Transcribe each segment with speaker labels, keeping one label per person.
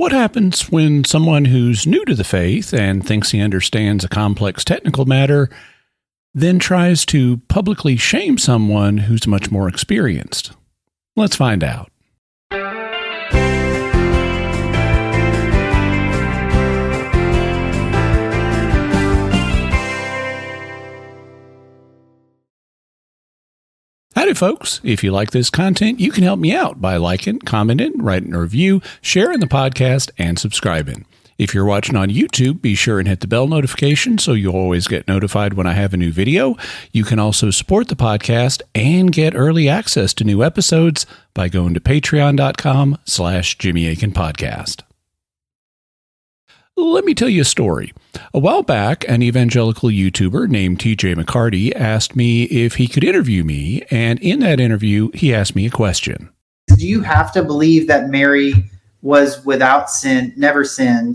Speaker 1: What happens when someone who's new to the faith and thinks he understands a complex technical matter then tries to publicly shame someone who's much more experienced? Let's find out. Howdy, folks. If you like this content, you can help me out by liking, commenting, writing a review, sharing the podcast, and subscribing. If you're watching on YouTube, be sure and hit the bell notification so you'll always get notified when I have a new video. You can also support the podcast and get early access to new episodes by going to patreon.com/Jimmy Akin Podcast. Let me tell you a story. A while back, an evangelical YouTuber named TJ McCarty asked me if he could interview me, and in that interview, he asked me a question.
Speaker 2: Do you have to believe that Mary was without sin, never sinned,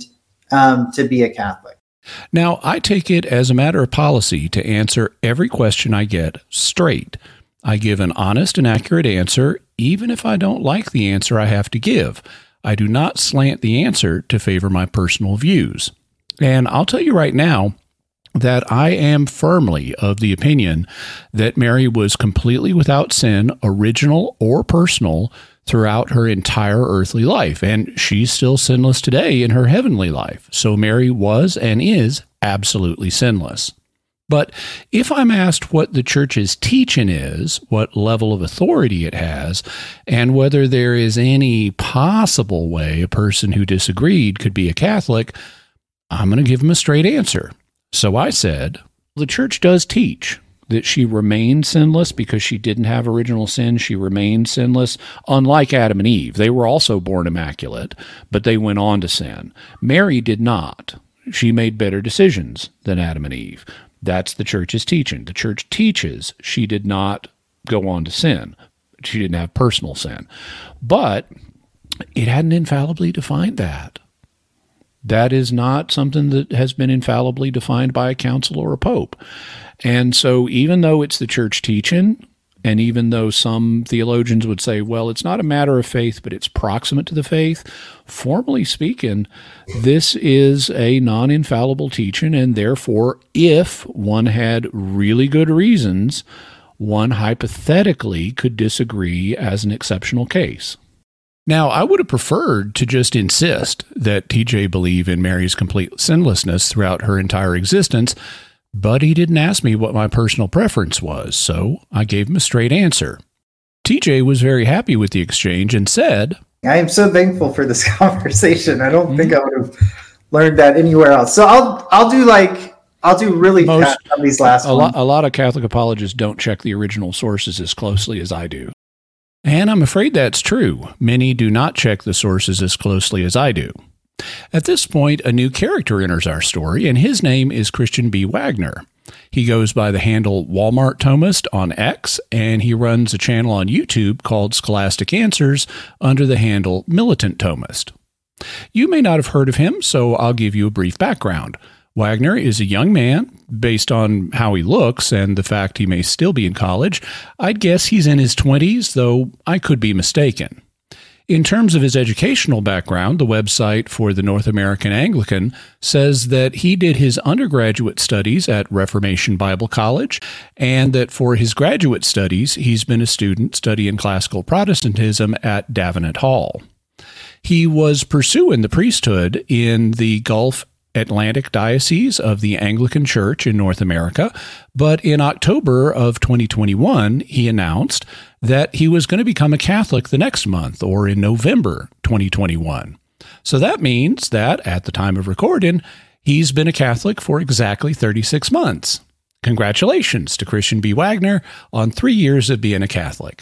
Speaker 2: to be a Catholic?
Speaker 1: Now, I take it as a matter of policy to answer every question I get straight. I give an honest and accurate answer, even if I don't like the answer I have to give. I do not slant the answer to favor my personal views. And I'll tell you right now that I am firmly of the opinion that Mary was completely without sin, original or personal, throughout her entire earthly life. And she's still sinless today in her heavenly life. So Mary was and is absolutely sinless. But if I'm asked what the church's teaching is, what level of authority it has, and whether there is any possible way a person who disagreed could be a Catholic, I'm going to give them a straight answer. So I said, the church does teach that she remained sinless because she didn't have original sin. She remained sinless, unlike Adam and Eve. They were also born immaculate, but they went on to sin. Mary did not. She made better decisions than Adam and Eve. That's the church's teaching. The church teaches she did not go on to sin. She didn't have personal sin. But it hadn't infallibly defined that. That is not something that has been infallibly defined by a council or a pope. And so even though it's the church teaching, and even though some theologians would say, well, it's not a matter of faith, but it's proximate to the faith, formally speaking, this is a non-infallible teaching, and therefore, if one had really good reasons, one hypothetically could disagree as an exceptional case. Now, I would have preferred to just insist that TJ believe in Mary's complete sinlessness throughout her entire existence, but he didn't ask me what my personal preference was, so I gave him a straight answer. TJ was very happy with the exchange and said,
Speaker 2: I am so thankful for this conversation. I don't think I would have learned that anywhere else. So I'll do really fast on these last ones.
Speaker 1: A lot of Catholic apologists don't check the original sources as closely as I do. And I'm afraid that's true. Many do not check the sources as closely as I do. At this point, a new character enters our story, and his name is Christian B. Wagner. He goes by the handle Walmart Thomist on X, and he runs a channel on YouTube called Scholastic Answers under the handle Militant Thomist. You may not have heard of him, so I'll give you a brief background. Wagner is a young man. Based on how he looks and the fact he may still be in college, I'd guess he's in his 20s, though I could be mistaken. In terms of his educational background, the website for the North American Anglican says that he did his undergraduate studies at Reformation Bible College, and that for his graduate studies, he's been a student studying classical Protestantism at Davenant Hall. He was pursuing the priesthood in the Gulf Atlantic Diocese of the Anglican Church in North America, but in October of 2021, he announced that he was going to become a Catholic the next month, or in November 2021. So that means that at the time of recording, he's been a Catholic for exactly 36 months. Congratulations to Christian B. Wagner on 3 years of being a Catholic.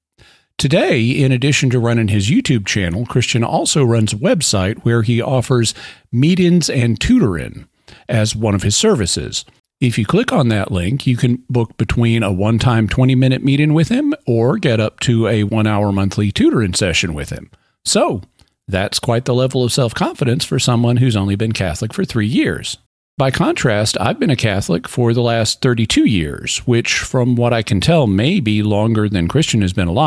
Speaker 1: Today, in addition to running his YouTube channel, Christian also runs a website where he offers meetings and tutoring as one of his services. If you click on that link, you can book between a one-time 20-minute meeting with him or get up to a 1-hour monthly tutoring session with him. So, that's quite the level of self-confidence for someone who's only been Catholic for 3 years. By contrast, I've been a Catholic for the last 32 years, which, from what I can tell, may be longer than Christian has been alive.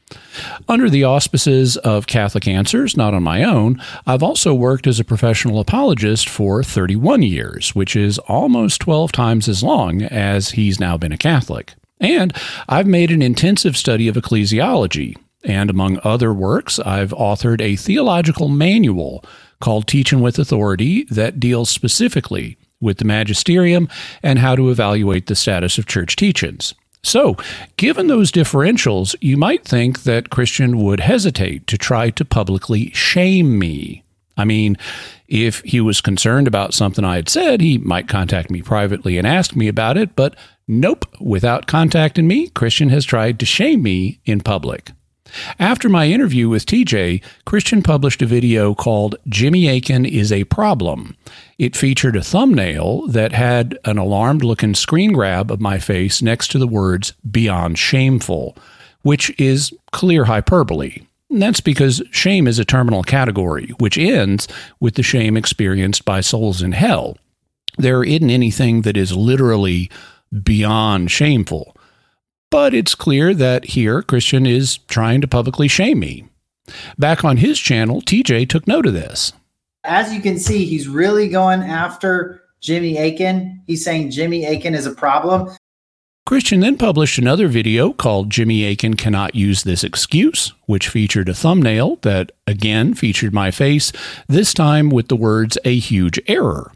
Speaker 1: Under the auspices of Catholic Answers, not on my own, I've also worked as a professional apologist for 31 years, which is almost 12 times as long as he's now been a Catholic. And I've made an intensive study of ecclesiology. And among other works, I've authored a theological manual called Teaching with Authority that deals specifically with the magisterium and how to evaluate the status of church teachings. So, given those differentials, you might think that Christian would hesitate to try to publicly shame me. I mean, if he was concerned about something I had said, he might contact me privately and ask me about it, but nope, without contacting me, Christian has tried to shame me in public. After my interview with TJ, Christian published a video called Jimmy Akin is a Problem. It featured a thumbnail that had an alarmed-looking screen grab of my face next to the words beyond shameful, which is clear hyperbole. And that's because shame is a terminal category, which ends with the shame experienced by souls in hell. There isn't anything that is literally beyond shameful. But it's clear that here Christian is trying to publicly shame me. Back on his channel, TJ took note of this.
Speaker 2: As you can see, he's really going after Jimmy Akin. He's saying Jimmy Akin is a problem.
Speaker 1: Christian then published another video called Jimmy Akin Cannot Use This Excuse, which featured a thumbnail that again featured my face, this time with the words a huge error.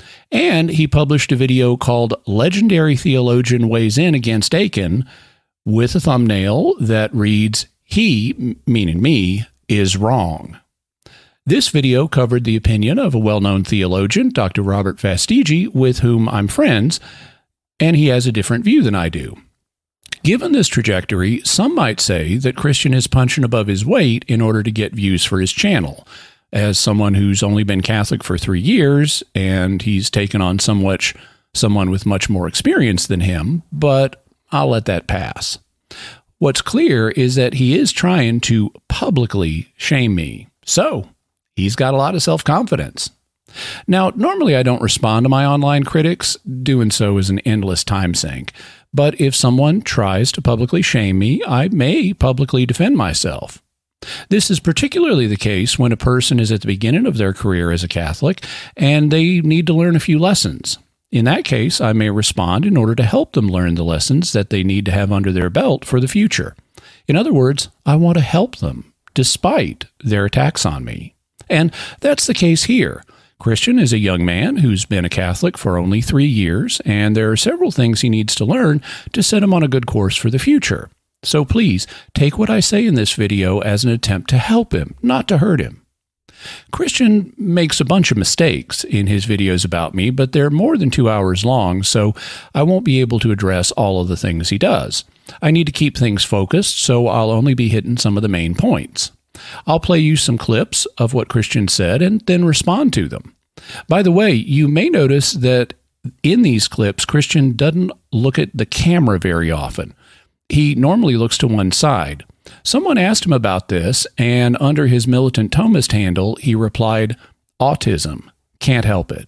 Speaker 1: And he published a video called Legendary Theologian Weighs In Against Akin with a thumbnail that reads, he, meaning me, is wrong. This video covered the opinion of a well-known theologian, Dr. Robert Fastigi, with whom I'm friends, and he has a different view than I do. Given this trajectory, some might say that Christian is punching above his weight in order to get views for his channel. As someone who's only been Catholic for 3 years, and he's taken on someone with much more experience than him, but I'll let that pass. What's clear is that he is trying to publicly shame me, so he's got a lot of self-confidence. Now, normally I don't respond to my online critics. Doing so is an endless time sink. But if someone tries to publicly shame me, I may publicly defend myself. This is particularly the case when a person is at the beginning of their career as a Catholic and they need to learn a few lessons. In that case, I may respond in order to help them learn the lessons that they need to have under their belt for the future. In other words, I want to help them, despite their attacks on me. And that's the case here. Christian is a young man who's been a Catholic for only 3 years, and there are several things he needs to learn to set him on a good course for the future. So please, take what I say in this video as an attempt to help him, not to hurt him. Christian makes a bunch of mistakes in his videos about me, but they're more than 2 hours long, so I won't be able to address all of the things he does. I need to keep things focused, so I'll only be hitting some of the main points. I'll play you some clips of what Christian said and then respond to them. By the way, you may notice that in these clips, Christian doesn't look at the camera very often. He normally looks to one side. Someone asked him about this, and under his Militant Thomist handle, he replied, autism, can't help it.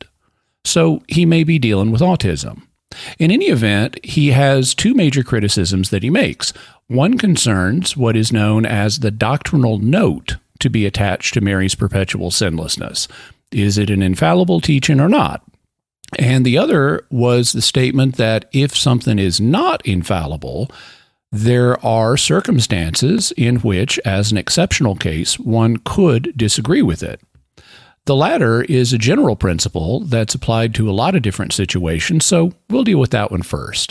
Speaker 1: So he may be dealing with autism. In any event, he has 2 major criticisms that he makes. One concerns what is known as the doctrinal note to be attached to Mary's perpetual sinlessness. Is it an infallible teaching or not? And the other was the statement that if something is not infallible, there are circumstances in which, as an exceptional case, one could disagree with it. The latter is a general principle that's applied to a lot of different situations, so we'll deal with that one first.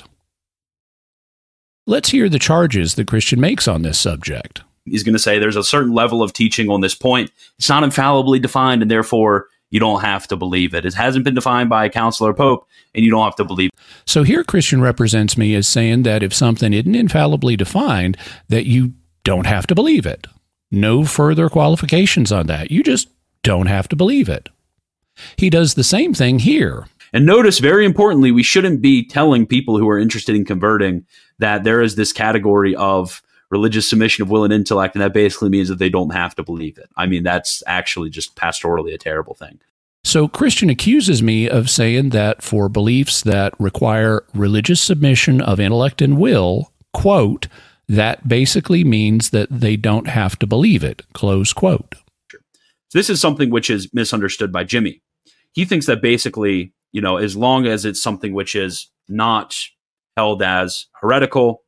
Speaker 1: Let's hear the charges that Christian makes on this subject.
Speaker 3: He's going to say there's a certain level of teaching on this point. It's not infallibly defined, and therefore you don't have to believe it. It hasn't been defined by a council or pope, and you don't have to believe it.
Speaker 1: So here Christian represents me as saying that if something isn't infallibly defined, that you don't have to believe it. No further qualifications on that. You just don't have to believe it. He does the same thing here.
Speaker 3: And notice, very importantly, we shouldn't be telling people who are interested in converting that there is this category of religious submission of will and intellect, and that basically means that they don't have to believe it. I mean, that's actually just pastorally a terrible thing.
Speaker 1: So Christian accuses me of saying that for beliefs that require religious submission of intellect and will, quote, That basically means that they don't have to believe it, close quote.
Speaker 3: So this is something which is misunderstood by Jimmy. He thinks that basically, as long as it's something which is not held as heretical,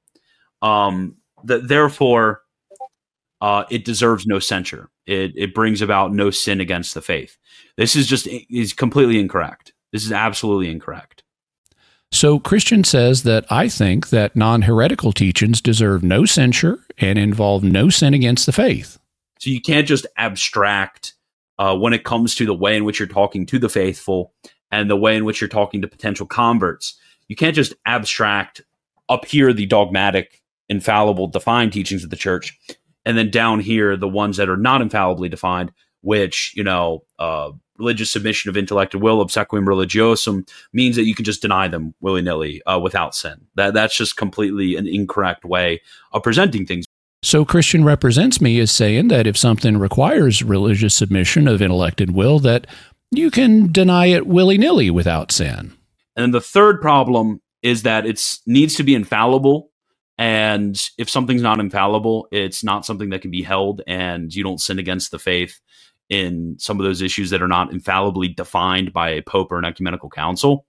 Speaker 3: that therefore it deserves no censure. It brings about no sin against the faith. This is completely incorrect. This is absolutely incorrect.
Speaker 1: So Christian says that I think that non-heretical teachings deserve no censure and involve no sin against the faith.
Speaker 3: So you can't just abstract when it comes to the way in which you're talking to the faithful and the way in which you're talking to potential converts. You can't just abstract up here the dogmatic, infallible, defined teachings of the church, and then down here the ones that are not infallibly defined, which, religious submission of intellect and will, obsequium religiosum, means that you can just deny them willy-nilly without sin. That's just completely an incorrect way of presenting things.
Speaker 1: So Christian represents me as saying that if something requires religious submission of intellect and will, that you can deny it willy-nilly without sin.
Speaker 3: And the third problem is that it needs to be infallible. And if something's not infallible, it's not something that can be held, and you don't sin against the faith in some of those issues that are not infallibly defined by a pope or an ecumenical council.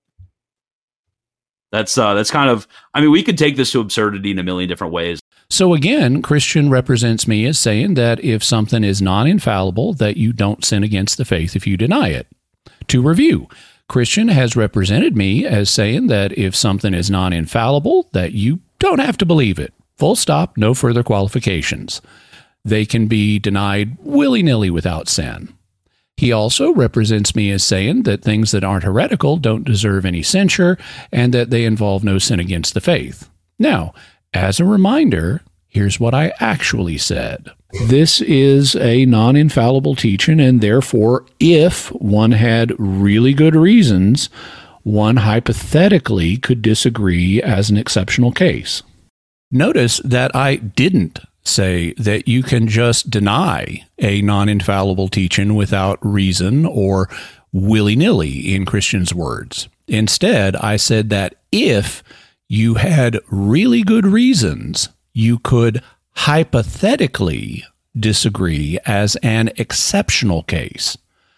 Speaker 3: That's kind of, we could take this to absurdity in a million different ways.
Speaker 1: So again, Christian represents me as saying that if something is non-infallible, that you don't sin against the faith if you deny it. To review, Christian has represented me as saying that if something is non-infallible, that you don't have to believe it. Full stop, no further qualifications. They can be denied willy-nilly without sin. He also represents me as saying that things that aren't heretical don't deserve any censure and that they involve no sin against the faith. Now, as a reminder, here's what I actually said. This is a non-infallible teaching, and therefore, if one had really good reasons, one hypothetically could disagree as an exceptional case. Notice that I didn't say that you can just deny a non-infallible teaching without reason or willy-nilly in Christian's words. Instead, I said that if you had really good reasons, you could hypothetically disagree as an exceptional case.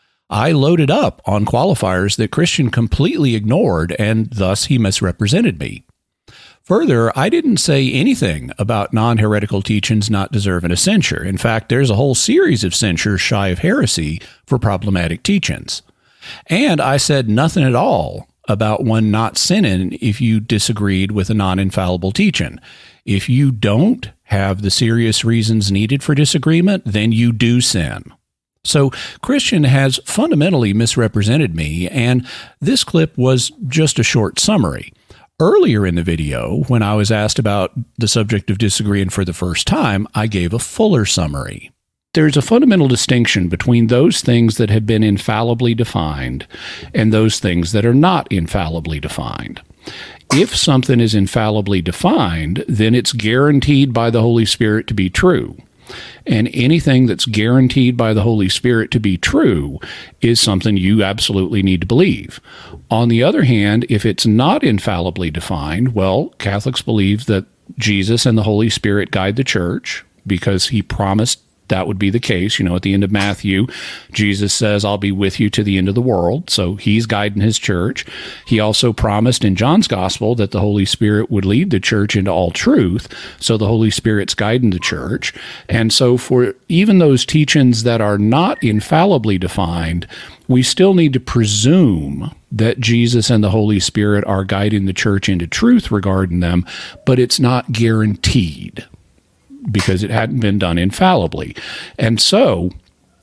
Speaker 1: I loaded up on qualifiers that Christian completely ignored, and thus he misrepresented me. Further, I didn't say anything about non-heretical teachings not deserving a censure. In fact, there's a whole series of censures shy of heresy for problematic teachings. And I said nothing at all about one not sinning if you disagreed with a non-infallible teaching. If you don't have the serious reasons needed for disagreement, then you do sin. So Christian has fundamentally misrepresented me, and this clip was just a short summary. Earlier in the video, when I was asked about the subject of disagreeing for the first time, I gave a fuller summary. There's a fundamental distinction between those things that have been infallibly defined and those things that are not infallibly defined. If something is infallibly defined, then it's guaranteed by the Holy Spirit to be true. And anything that's guaranteed by the Holy Spirit to be true is something you absolutely need to believe. On the other hand, if it's not infallibly defined, well, Catholics believe that Jesus and the Holy Spirit guide the church because he promised that would be the case. At the end of Matthew, Jesus says, I'll be with you to the end of the world. So he's guiding his church. He also promised in John's gospel that the Holy Spirit would lead the church into all truth. So the Holy Spirit's guiding the church. And so for even those teachings that are not infallibly defined, we still need to presume that Jesus and the Holy Spirit are guiding the church into truth regarding them, but it's not guaranteed, because it hadn't been done infallibly. And so,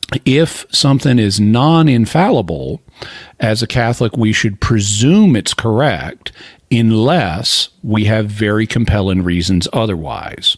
Speaker 1: if something is non-infallible, as a Catholic, we should presume it's correct unless we have very compelling reasons otherwise.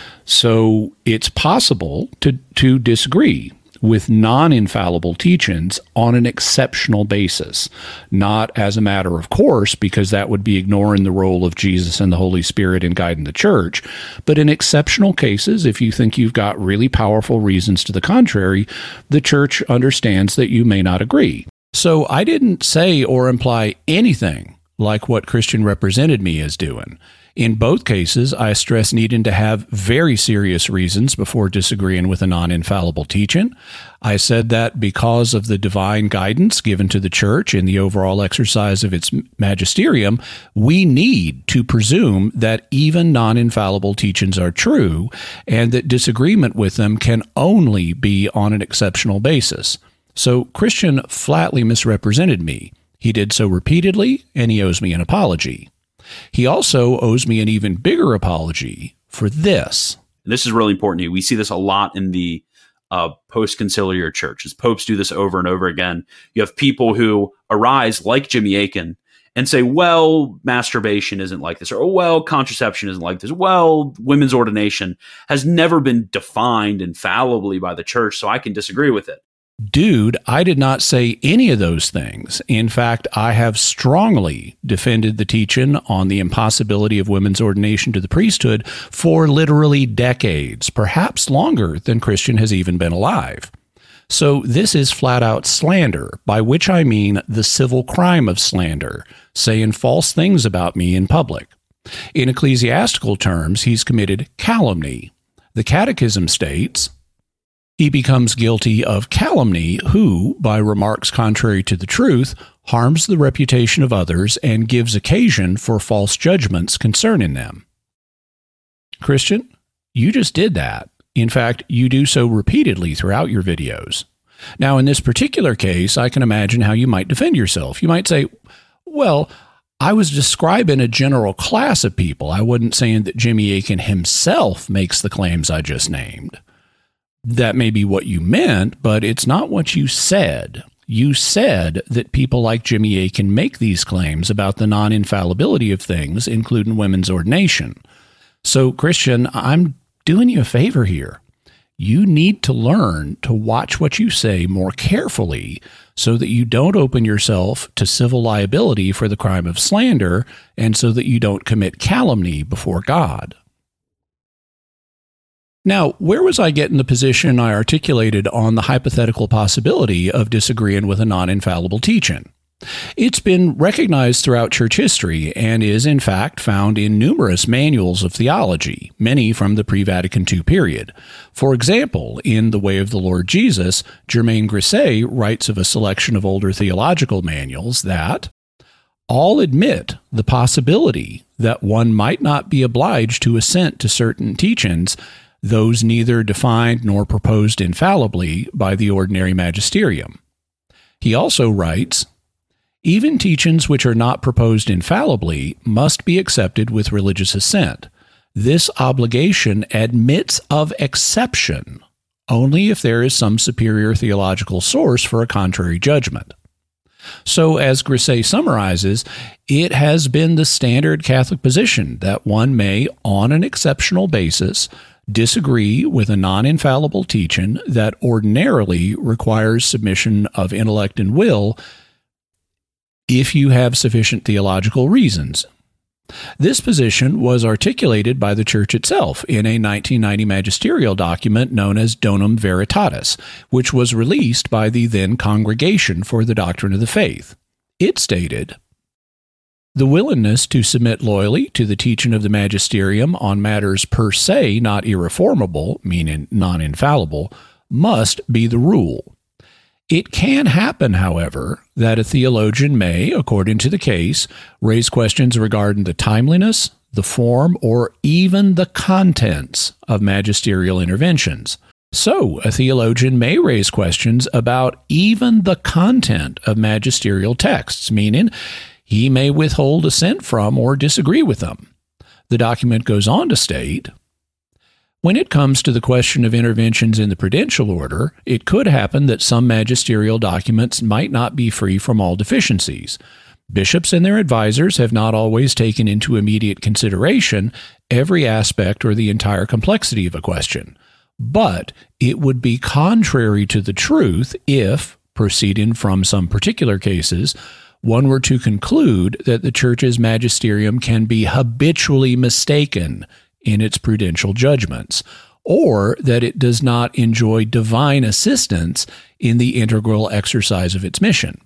Speaker 1: So, it's possible to disagree with non-infallible teachings on an exceptional basis, not as a matter of course, because that would be ignoring the role of Jesus and the Holy Spirit in guiding the church. But in exceptional cases, if you think you've got really powerful reasons to the contrary, the church understands that you may not agree. So I didn't say or imply anything like what Christian represented me as doing. In both cases, I stress needing to have very serious reasons before disagreeing with a non-infallible teaching. I said that because of the divine guidance given to the church in the overall exercise of its magisterium, we need to presume that even non-infallible teachings are true, and that disagreement with them can only be on an exceptional basis. So Christian flatly misrepresented me. He did so repeatedly, and he owes me an apology. He also owes me an even bigger apology for this.
Speaker 3: This is really important. We see this a lot in the post-conciliar church, as popes do this over and over again. You have people who arise like Jimmy Akin and say, well, masturbation isn't like this, or, well, contraception isn't like this. Well, women's ordination has never been defined infallibly by the church, so I can disagree with it.
Speaker 1: Dude, I did not say any of those things. In fact, I have strongly defended the teaching on the impossibility of women's ordination to the priesthood for literally decades, perhaps longer than Christian has even been alive. So this is flat out slander, by which I mean the civil crime of slander, saying false things about me in public. In ecclesiastical terms, he's committed calumny. The Catechism states, he becomes guilty of calumny who, by remarks contrary to the truth, harms the reputation of others and gives occasion for false judgments concerning them. Christian, you just did that. In fact, you do so repeatedly throughout your videos. Now, in this particular case, I can imagine how you might defend yourself. You might say, well, I was describing a general class of people. I wasn't saying that Jimmy Akin himself makes the claims I just named. That may be what you meant, but it's not what you said. You said that people like Jimmy Akin make these claims about the non-infallibility of things, including women's ordination. So, Christian, I'm doing you a favor here. You need to learn to watch what you say more carefully so that you don't open yourself to civil liability for the crime of slander, and so that you don't commit calumny before God. Now, where was I getting the position I articulated on the hypothetical possibility of disagreeing with a non-infallible teaching? It's been recognized throughout church history and is, in fact, found in numerous manuals of theology, many from the pre-Vatican II period. For example, in The Way of the Lord Jesus, Germain Grisset writes of a selection of older theological manuals that all admit the possibility that one might not be obliged to assent to certain teachings, those neither defined nor proposed infallibly by the ordinary magisterium. He also writes, even teachings which are not proposed infallibly must be accepted with religious assent. This obligation admits of exception only if there is some superior theological source for a contrary judgment. So, as Grisset summarizes, it has been the standard Catholic position that one may, on an exceptional basis, disagree with a non-infallible teaching that ordinarily requires submission of intellect and will if you have sufficient theological reasons. This position was articulated by the Church itself in a 1990 magisterial document known as Donum Veritatis, which was released by the then Congregation for the Doctrine of the Faith. It stated, the willingness to submit loyally to the teaching of the magisterium on matters per se not irreformable, meaning non-infallible, must be the rule. It can happen, however, that a theologian may, according to the case, raise questions regarding the timeliness, the form, or even the contents of magisterial interventions. So, a theologian may raise questions about even the content of magisterial texts, meaning he may withhold assent from or disagree with them. The document goes on to state, when it comes to the question of interventions in the prudential order, it could happen that some magisterial documents might not be free from all deficiencies. Bishops and their advisors have not always taken into immediate consideration every aspect or the entire complexity of a question. But it would be contrary to the truth if, proceeding from some particular cases, one were to conclude that the Church's magisterium can be habitually mistaken in its prudential judgments, or that it does not enjoy divine assistance in the integral exercise of its mission.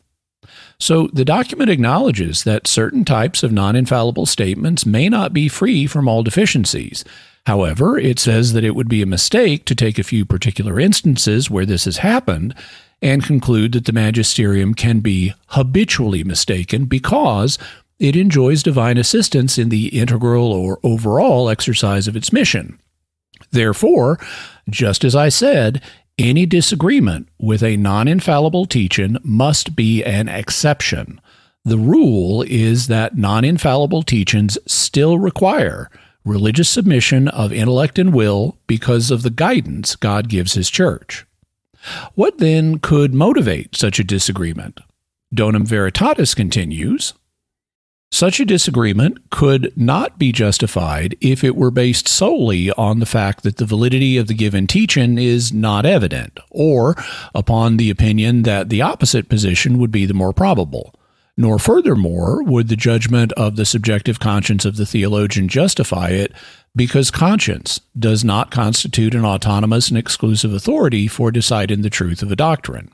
Speaker 1: So the document acknowledges that certain types of non-infallible statements may not be free from all deficiencies. However, it says that it would be a mistake to take a few particular instances where this has happened and conclude that the magisterium can be habitually mistaken because it enjoys divine assistance in the integral or overall exercise of its mission. Therefore, just as I said, any disagreement with a non-infallible teaching must be an exception. The rule is that non-infallible teachings still require religious submission of intellect and will because of the guidance God gives His church. What then could motivate such a disagreement? Donum Veritatis continues, such a disagreement could not be justified if it were based solely on the fact that the validity of the given teaching is not evident, or upon the opinion that the opposite position would be the more probable. Nor furthermore would the judgment of the subjective conscience of the theologian justify it, because conscience does not constitute an autonomous and exclusive authority for deciding the truth of a doctrine.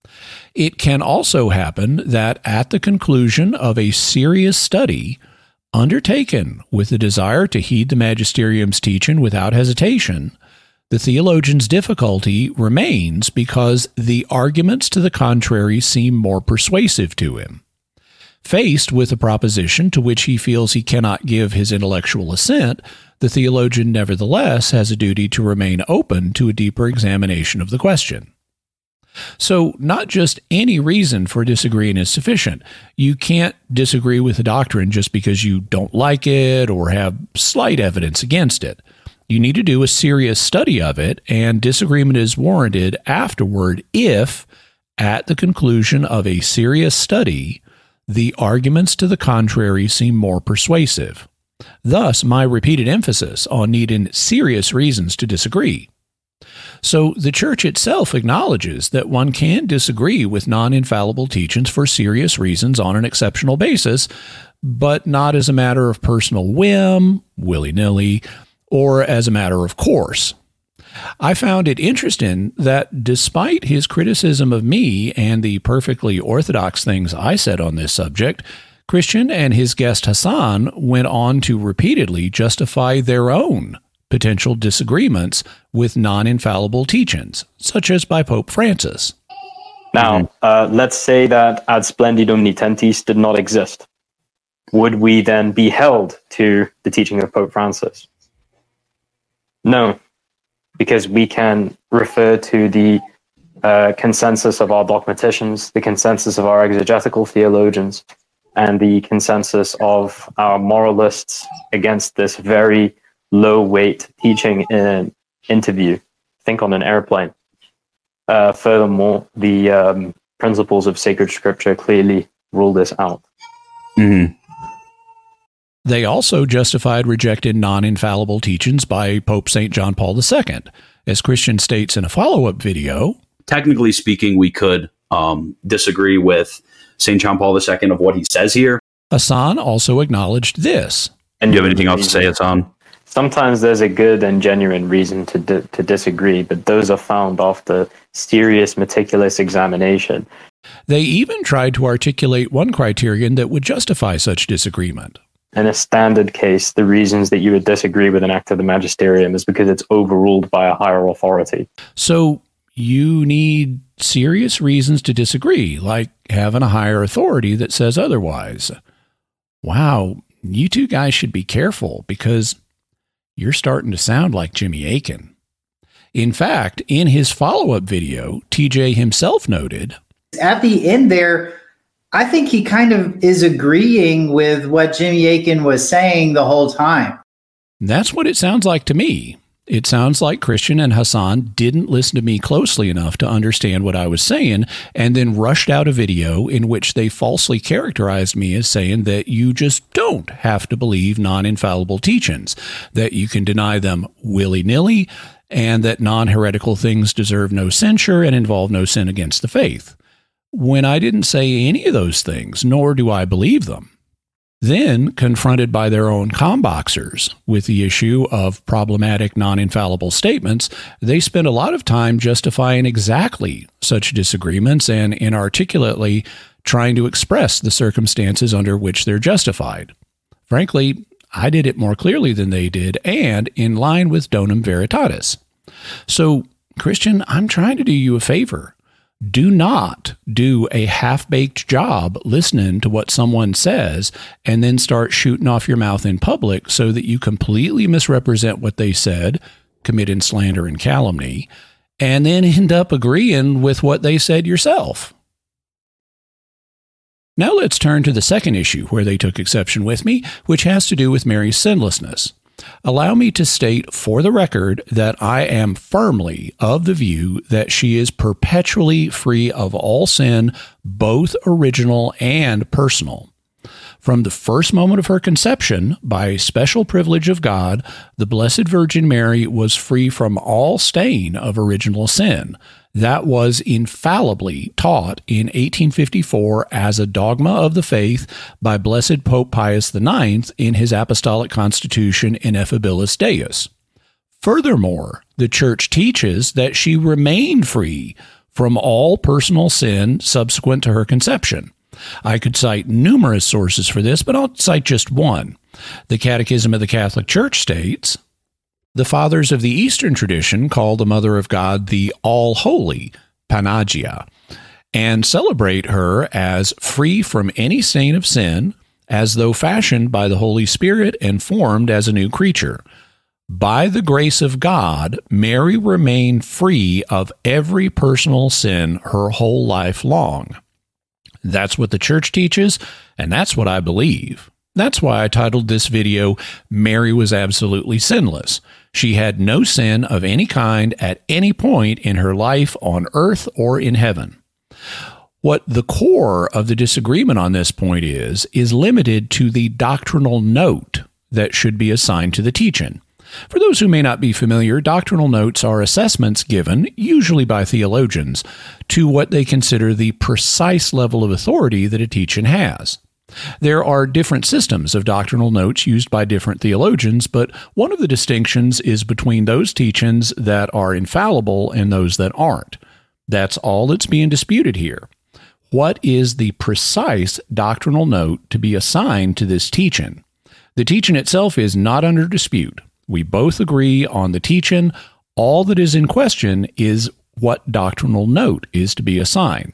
Speaker 1: It can also happen that at the conclusion of a serious study, undertaken with the desire to heed the magisterium's teaching without hesitation, the theologian's difficulty remains because the arguments to the contrary seem more persuasive to him. Faced with a proposition to which he feels he cannot give his intellectual assent, the theologian nevertheless has a duty to remain open to a deeper examination of the question. So not just any reason for disagreeing is sufficient. You can't disagree with a doctrine just because you don't like it or have slight evidence against it. You need to do a serious study of it, and disagreement is warranted afterward if, at the conclusion of a serious study, the arguments to the contrary seem more persuasive. Thus, my repeated emphasis on needing serious reasons to disagree. So the Church itself acknowledges that one can disagree with non-infallible teachings for serious reasons on an exceptional basis, but not as a matter of personal whim, willy-nilly, or as a matter of course. I found it interesting that despite his criticism of me and the perfectly orthodox things I said on this subject, Christian and his guest Hassan went on to repeatedly justify their own potential disagreements with non-infallible teachings, such as by Pope Francis.
Speaker 4: Now, let's say that ad splendidum nitentis did not exist. Would we then be held to the teaching of Pope Francis? No, because we can refer to the consensus of our dogmaticians, the consensus of our exegetical theologians, and the consensus of our moralists against this very low-weight teaching in an interview. Think on an airplane. Furthermore, the principles of sacred scripture clearly rule this out.
Speaker 3: Mm-hmm.
Speaker 1: They also justified rejecting non-infallible teachings by Pope St. John Paul II. As Christian states in a follow-up video,
Speaker 3: technically speaking, we could disagree with St. John Paul II of what he says here.
Speaker 1: Hassan also acknowledged this.
Speaker 3: And do you have anything else to say, Hassan?
Speaker 4: Sometimes there's a good and genuine reason to disagree, but those are found after serious, meticulous examination.
Speaker 1: They even tried to articulate one criterion that would justify such disagreement.
Speaker 4: In a standard case, the reasons that you would disagree with an act of the magisterium is because it's overruled by a higher authority.
Speaker 1: So you need serious reasons to disagree, like having a higher authority that says otherwise. Wow, you two guys should be careful because you're starting to sound like Jimmy Akin. In fact, in his follow-up video, TJ himself noted,
Speaker 2: at the end there, I think he kind of is agreeing with what Jimmy Akin was saying the whole time.
Speaker 1: That's what it sounds like to me. It sounds like Christian and Hassan didn't listen to me closely enough to understand what I was saying and then rushed out a video in which they falsely characterized me as saying that you just don't have to believe non-infallible teachings, that you can deny them willy-nilly, and that non-heretical things deserve no censure and involve no sin against the faith. When I didn't say any of those things, nor do I believe them. Then, confronted by their own comboxers with the issue of problematic non-infallible statements, they spent a lot of time justifying exactly such disagreements and inarticulately trying to express the circumstances under which they're justified. Frankly, I did it more clearly than they did and in line with Donum Veritatis. So, Christian, I'm trying to do you a favor. Do not do a half-baked job listening to what someone says and then start shooting off your mouth in public so that you completely misrepresent what they said, committing slander and calumny, and then end up agreeing with what they said yourself. Now let's turn to the second issue where they took exception with me, which has to do with Mary's sinlessness. Allow me to state for the record that I am firmly of the view that she is perpetually free of all sin, both original and personal. From the first moment of her conception, by special privilege of God, the Blessed Virgin Mary was free from all stain of original sin. That was infallibly taught in 1854 as a dogma of the faith by Blessed Pope Pius IX in his Apostolic Constitution Ineffabilis Deus. Furthermore, the Church teaches that she remained free from all personal sin subsequent to her conception. I could cite numerous sources for this, but I'll cite just one. The Catechism of the Catholic Church states, "The fathers of the Eastern tradition call the Mother of God the All-Holy, Panagia, and celebrate her as free from any stain of sin, as though fashioned by the Holy Spirit and formed as a new creature. By the grace of God, Mary remained free of every personal sin her whole life long." That's what the Church teaches, and that's what I believe. That's why I titled this video, "Mary was absolutely sinless." She had no sin of any kind at any point in her life on earth or in heaven. What the core of the disagreement on this point is limited to the doctrinal note that should be assigned to the teaching. For those who may not be familiar, doctrinal notes are assessments given, usually by theologians, to what they consider the precise level of authority that a teaching has. There are different systems of doctrinal notes used by different theologians, but one of the distinctions is between those teachings that are infallible and those that aren't. That's all that's being disputed here. What is the precise doctrinal note to be assigned to this teaching? The teaching itself is not under dispute. We both agree on the teaching. All that is in question is what doctrinal note is to be assigned.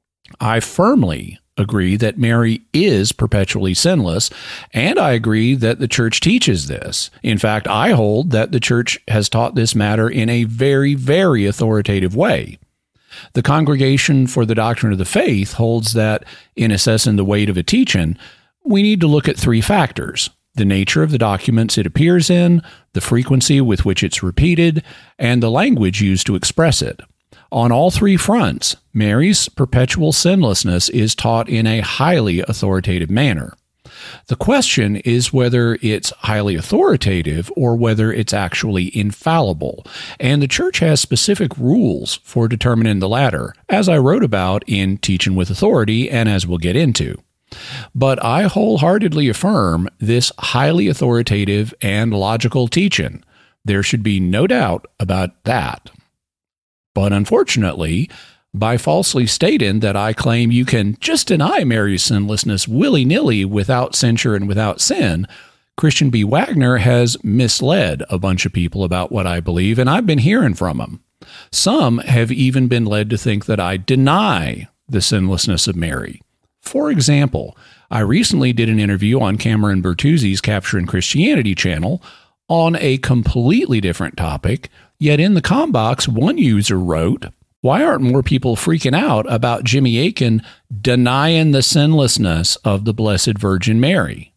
Speaker 1: I firmly agree that Mary is perpetually sinless, and I agree that the Church teaches this. In fact, I hold that the Church has taught this matter in a very, very authoritative way. The Congregation for the Doctrine of the Faith holds that in assessing the weight of a teaching, we need to look at three factors: the nature of the documents it appears in, the frequency with which it's repeated, and the language used to express it. On all three fronts, Mary's perpetual sinlessness is taught in a highly authoritative manner. The question is whether it's highly authoritative or whether it's actually infallible, and the Church has specific rules for determining the latter, as I wrote about in Teaching with Authority and as we'll get into. But I wholeheartedly affirm this highly authoritative and logical teaching. There should be no doubt about that. But unfortunately, by falsely stating that I claim you can just deny Mary's sinlessness willy-nilly without censure and without sin, Christian B. Wagner has misled a bunch of people about what I believe, and I've been hearing from them. Some have even been led to think that I deny the sinlessness of Mary. For example, I recently did an interview on Cameron Bertuzzi's Capturing Christianity channel on a completely different topic, yet in the combox, one user wrote, "Why aren't more people freaking out about Jimmy Akin denying the sinlessness of the Blessed Virgin Mary?"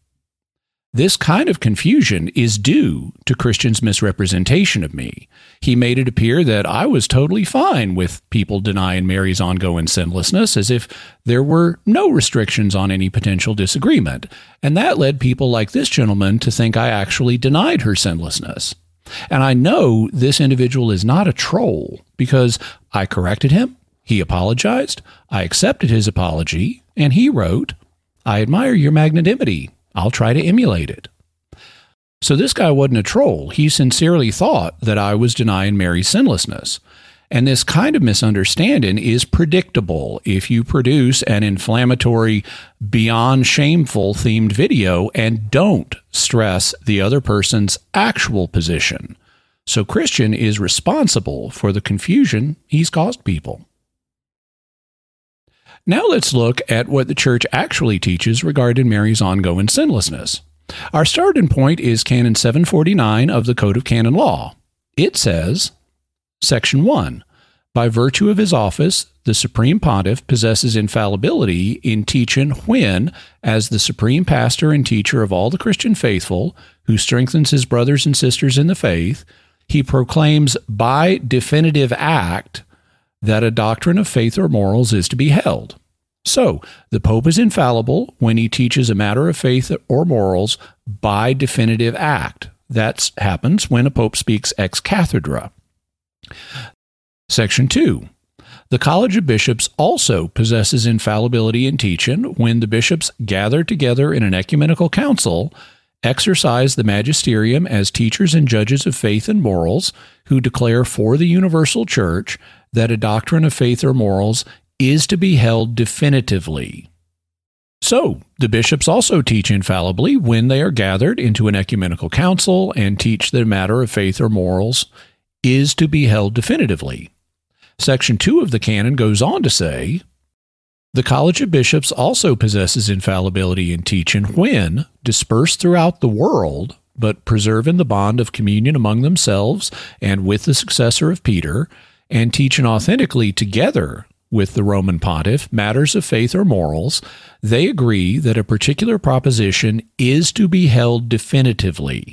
Speaker 1: This kind of confusion is due to Christian's misrepresentation of me. He made it appear that I was totally fine with people denying Mary's ongoing sinlessness, as if there were no restrictions on any potential disagreement, and that led people like this gentleman to think I actually denied her sinlessness. And I know this individual is not a troll, because I corrected him, he apologized, I accepted his apology, and he wrote, "I admire your magnanimity. I'll try to emulate it." So this guy wasn't a troll. He sincerely thought that I was denying Mary's sinlessness. And this kind of misunderstanding is predictable if you produce an inflammatory, beyond shameful themed video and don't stress the other person's actual position. So Christian is responsible for the confusion he's caused people. Now let's look at what the church actually teaches regarding Mary's ongoing sinlessness. Our starting point is Canon 749 of the Code of Canon Law. It says, Section 1, by virtue of his office, the Supreme Pontiff possesses infallibility in teaching when, as the supreme pastor and teacher of all the Christian faithful, who strengthens his brothers and sisters in the faith, he proclaims by definitive act that a doctrine of faith or morals is to be held. So, the Pope is infallible when he teaches a matter of faith or morals by definitive act. That happens when a Pope speaks ex cathedra. Section 2. The College of Bishops also possesses infallibility in teaching when the bishops gather together in an ecumenical council, exercise the magisterium as teachers and judges of faith and morals, who declare for the universal church that a doctrine of faith or morals is to be held definitively. So, the bishops also teach infallibly when they are gathered into an ecumenical council and teach the matter of faith or morals is to be held definitively. Section 2 of the canon goes on to say, the College of Bishops also possesses infallibility in teaching when, dispersed throughout the world, but preserving the bond of communion among themselves and with the successor of Peter, and teaching authentically together with the Roman Pontiff matters of faith or morals, they agree that a particular proposition is to be held definitively.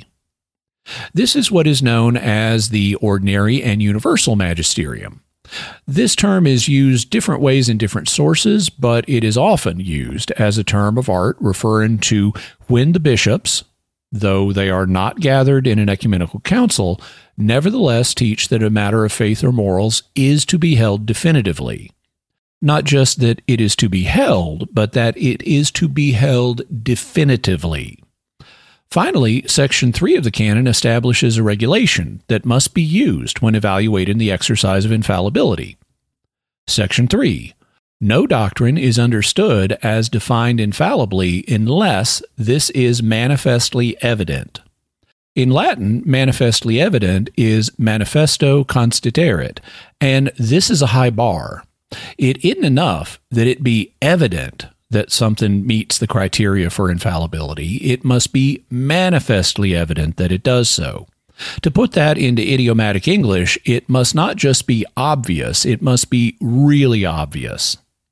Speaker 1: This is what is known as the ordinary and universal magisterium. This term is used different ways in different sources, but it is often used as a term of art referring to when the bishops, though they are not gathered in an ecumenical council, nevertheless teach that a matter of faith or morals is to be held definitively. Not just that it is to be held, but that it is to be held definitively. Finally, Section 3 of the canon establishes a regulation that must be used when evaluating the exercise of infallibility. Section 3. No doctrine is understood as defined infallibly unless this is manifestly evident. In Latin, manifestly evident is manifesto constituerit, and this is a high bar. It isn't enough that it be evident that something meets the criteria for infallibility. It must be manifestly evident that it does so. To put that into idiomatic English, it must not just be obvious, it must be really obvious.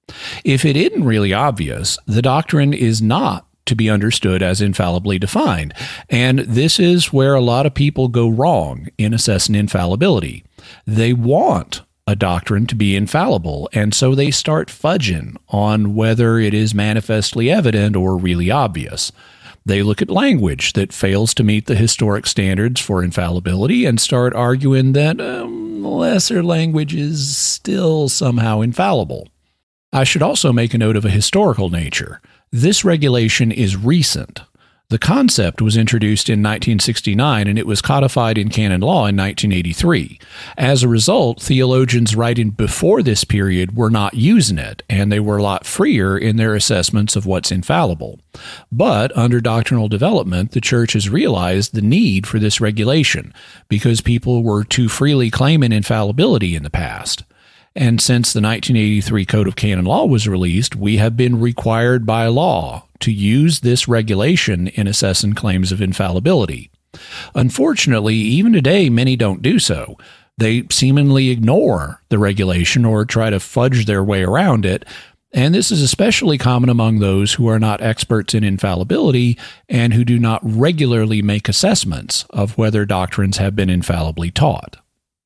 Speaker 1: If it isn't really obvious, the doctrine is not to be understood as infallibly defined, and this is where a lot of people go wrong in assessing infallibility. They want a doctrine to be infallible, and so they start fudging on whether it is manifestly evident or really obvious. They look at language that fails to meet the historic standards for infallibility and start arguing that lesser language is still somehow infallible. I should also make a note of a historical nature. This regulation is recent. The concept was introduced in 1969 and it was codified in canon law in 1983. As a result, theologians writing before this period were not using it, and they were a lot freer in their assessments of what's infallible. But under doctrinal development, the Church has realized the need for this regulation because people were too freely claiming infallibility in the past. And since the 1983 Code of Canon Law was released, we have been required by law to use this regulation in assessing claims of infallibility. Unfortunately, even today, many don't do so. They seemingly ignore the regulation or try to fudge their way around it, and this is especially common among those who are not experts in infallibility and who do not regularly make assessments of whether doctrines have been infallibly taught.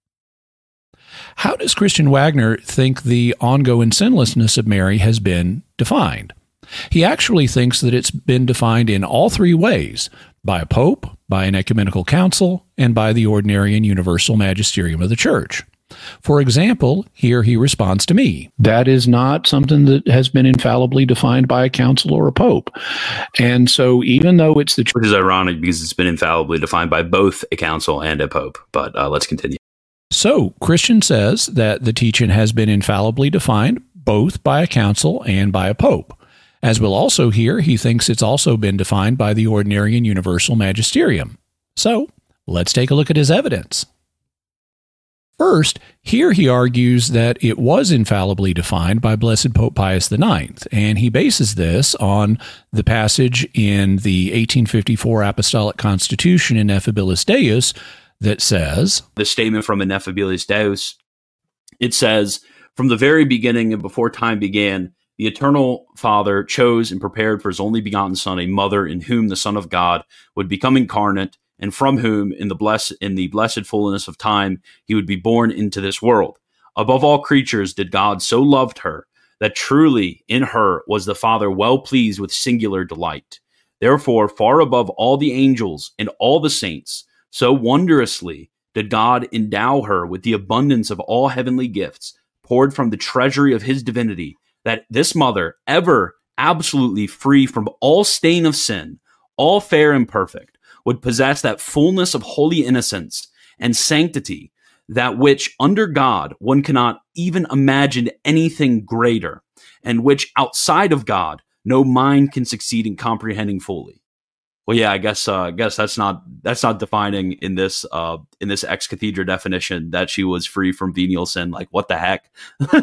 Speaker 1: How does Christian Wagner think the ongoing sinlessness of Mary has been defined? He actually thinks that it's been defined in all three ways, by a pope, by an ecumenical council, and by the ordinary and universal magisterium of the Church. For example, here he responds to me. That is not something that has been infallibly defined by a council or a pope. And so even though it's the Church...
Speaker 3: Which is ironic because it's been infallibly defined by both a council and a pope. But let's continue.
Speaker 1: So Christian says that the teaching has been infallibly defined both by a council and by a pope. As we'll also hear, he thinks it's also been defined by the ordinary and universal magisterium. So let's take a look at his evidence. First, here he argues that it was infallibly defined by Blessed Pope Pius IX, and he bases this on the passage in the 1854 Apostolic Constitution Ineffabilis Deus that says,
Speaker 3: the statement from Ineffabilis Deus, it says, from the very beginning and before time began, the eternal Father chose and prepared for his only begotten Son a mother in whom the Son of God would become incarnate, and from whom, in the blessed fullness of time, he would be born into this world. Above all creatures did God so loved her, that truly in her was the Father well pleased with singular delight. Therefore, far above all the angels and all the saints, so wondrously did God endow her with the abundance of all heavenly gifts, poured from the treasury of his divinity, that this mother, ever absolutely free from all stain of sin, all fair and perfect, would possess that fullness of holy innocence and sanctity, that which under God one cannot even imagine anything greater, and which outside of God no mind can succeed in comprehending fully. Well, yeah, I guess that's not defining in this ex cathedra definition that she was free from venial sin. Like, what the heck?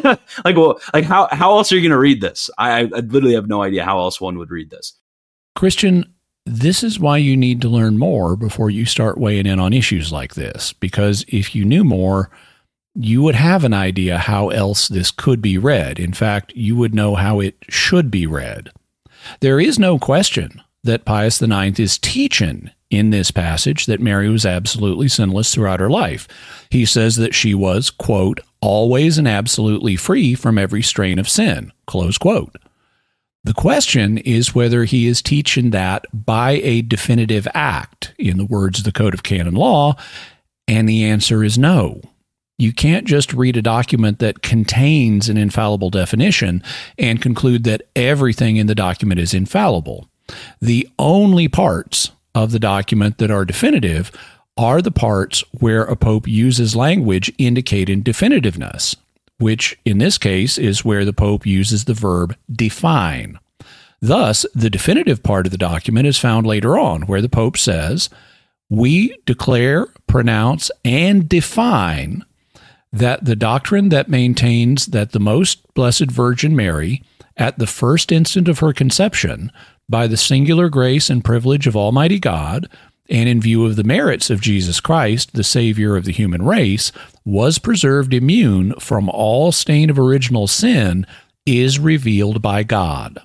Speaker 3: How else are you going to read this? I literally have no idea how else one would read this.
Speaker 1: Christian, this is why you need to learn more before you start weighing in on issues like this, because if you knew more, you would have an idea how else this could be read. In fact, you would know how it should be read. There is no question that Pius IX is teaching in this passage that Mary was absolutely sinless throughout her life. He says that she was, quote, always and absolutely free from every strain of sin, close quote. The question is whether he is teaching that by a definitive act, in the words of the Code of Canon Law, and the answer is no. You can't just read a document that contains an infallible definition and conclude that everything in the document is infallible. The only parts of the document that are definitive are the parts where a pope uses language indicating definitiveness, which in this case is where the pope uses the verb define. Thus, the definitive part of the document is found later on, where the pope says, "We declare, pronounce, and define that the doctrine that maintains that the most blessed Virgin Mary, at the first instant of her conception, by the singular grace and privilege of Almighty God, and in view of the merits of Jesus Christ, the Savior of the human race, was preserved immune from all stain of original sin, is revealed by God."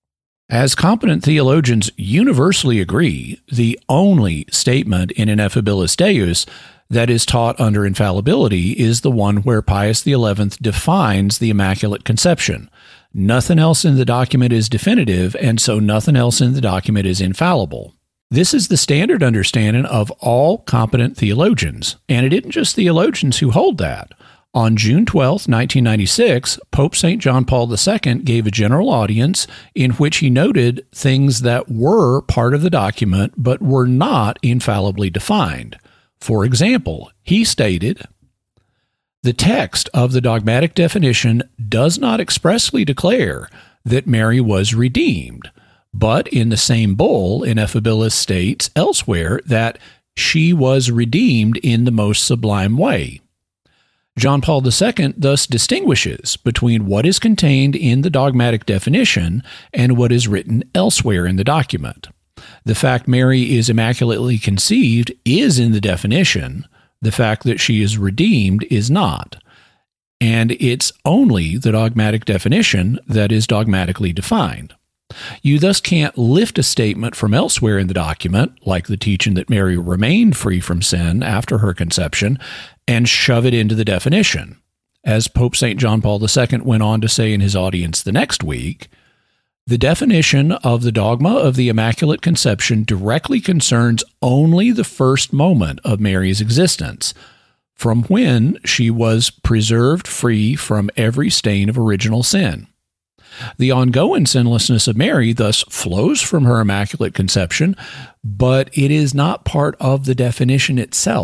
Speaker 1: As competent theologians universally agree, the only statement in Ineffabilis Deus that is taught under infallibility is the one where Pius XI defines the Immaculate Conception. Nothing else in the document is definitive, and so nothing else in the document is infallible. This is the standard understanding of all competent theologians, and it isn't just theologians who hold that. On June 12, 1996, Pope St. John Paul II gave a general audience in which he noted things that were part of the document but were not infallibly defined. For example, he stated, "The text of the dogmatic definition does not expressly declare that Mary was redeemed, but in the same bull, Ineffabilis states elsewhere that she was redeemed in the most sublime way." John Paul II thus distinguishes between what is contained in the dogmatic definition and what is written elsewhere in the document. The fact Mary is immaculately conceived is in the definition. The fact that she is redeemed is not. And it's only the dogmatic definition that is dogmatically defined. You thus can't lift a statement from elsewhere in the document, like the teaching that Mary remained free from sin after her conception, and shove it into the definition. As Pope St. John Paul II went on to say in his audience the next week, "The definition of the dogma of the Immaculate Conception directly concerns only the first moment of Mary's existence, from when she was preserved free from every stain of original sin. The ongoing sinlessness of Mary thus flows from her Immaculate Conception, but it is not part of the definition itself.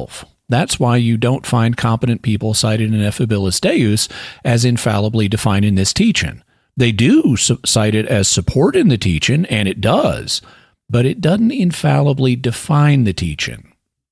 Speaker 1: That's why you don't find competent people cited in Effabilis Deus as infallibly defined in this teaching. They do cite it as support in the teaching, and it does, but it doesn't infallibly define the teaching.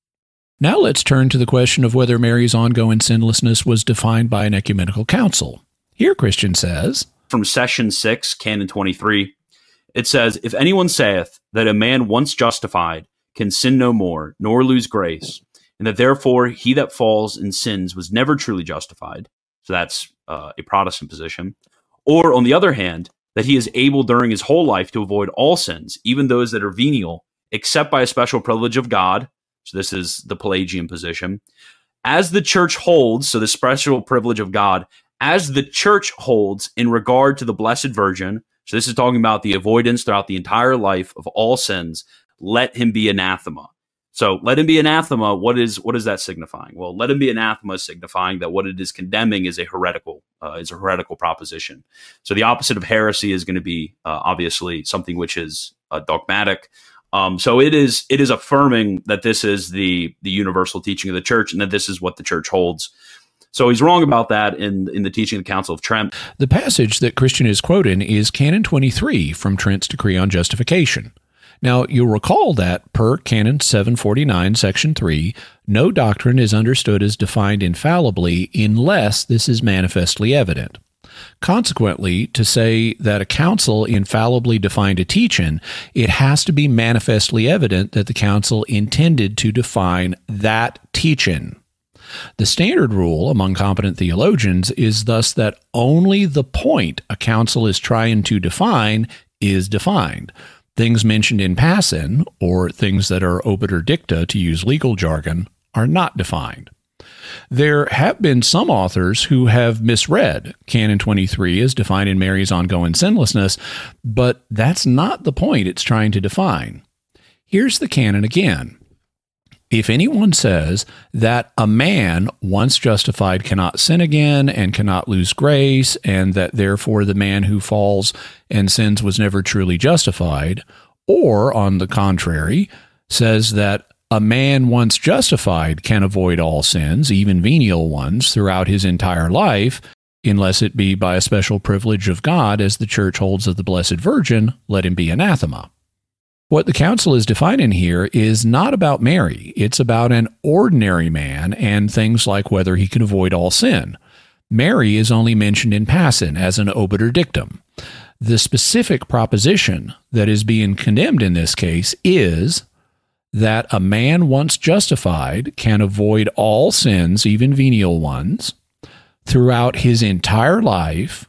Speaker 1: Now let's turn to the question of whether Mary's ongoing sinlessness was defined by an ecumenical council. Here Christian says,
Speaker 3: from Session 6, Canon 23, it says, if anyone saith that a man once justified can sin no more, nor lose grace, and that therefore he that falls in sins was never truly justified, so that's a Protestant position, or on the other hand, that he is able during his whole life to avoid all sins, even those that are venial, except by a special privilege of God, so this is the Pelagian position, as the church holds, so the special privilege of God, as the church holds in regard to the Blessed Virgin, so this is talking about the avoidance throughout the entire life of all sins, let him be anathema. So let him be anathema. What is that signifying? Well, let him be anathema signifying that what it is condemning is a heretical proposition. So the opposite of heresy is going to be obviously something which is dogmatic. So it is affirming that this is the universal teaching of the church and that this is what the church holds. So he's wrong about that in the teaching of the Council of Trent.
Speaker 1: The passage that Christian is quoting is Canon 23 from Trent's Decree on Justification. Now, you'll recall that, per Canon 749, Section 3, no doctrine is understood as defined infallibly unless this is manifestly evident. Consequently, to say that a council infallibly defined a teaching, it has to be manifestly evident that the council intended to define that teaching. The standard rule among competent theologians is thus that only the point a council is trying to define is defined. Things mentioned in passing, or things that are obiter dicta, to use legal jargon, are not defined. There have been some authors who have misread Canon 23 as defining Mary's ongoing sinlessness, but that's not the point it's trying to define. Here's the canon again. If anyone says that a man once justified cannot sin again and cannot lose grace, and that therefore the man who falls and sins was never truly justified, or, on the contrary, says that a man once justified can avoid all sins, even venial ones, throughout his entire life, unless it be by a special privilege of God, as the Church holds of the Blessed Virgin, let him be anathema. What the council is defining here is not about Mary. It's about an ordinary man and things like whether he can avoid all sin. Mary is only mentioned in passing as an obiter dictum. The specific proposition that is being condemned in this case is that a man once justified can avoid all sins, even venial ones, throughout his entire life,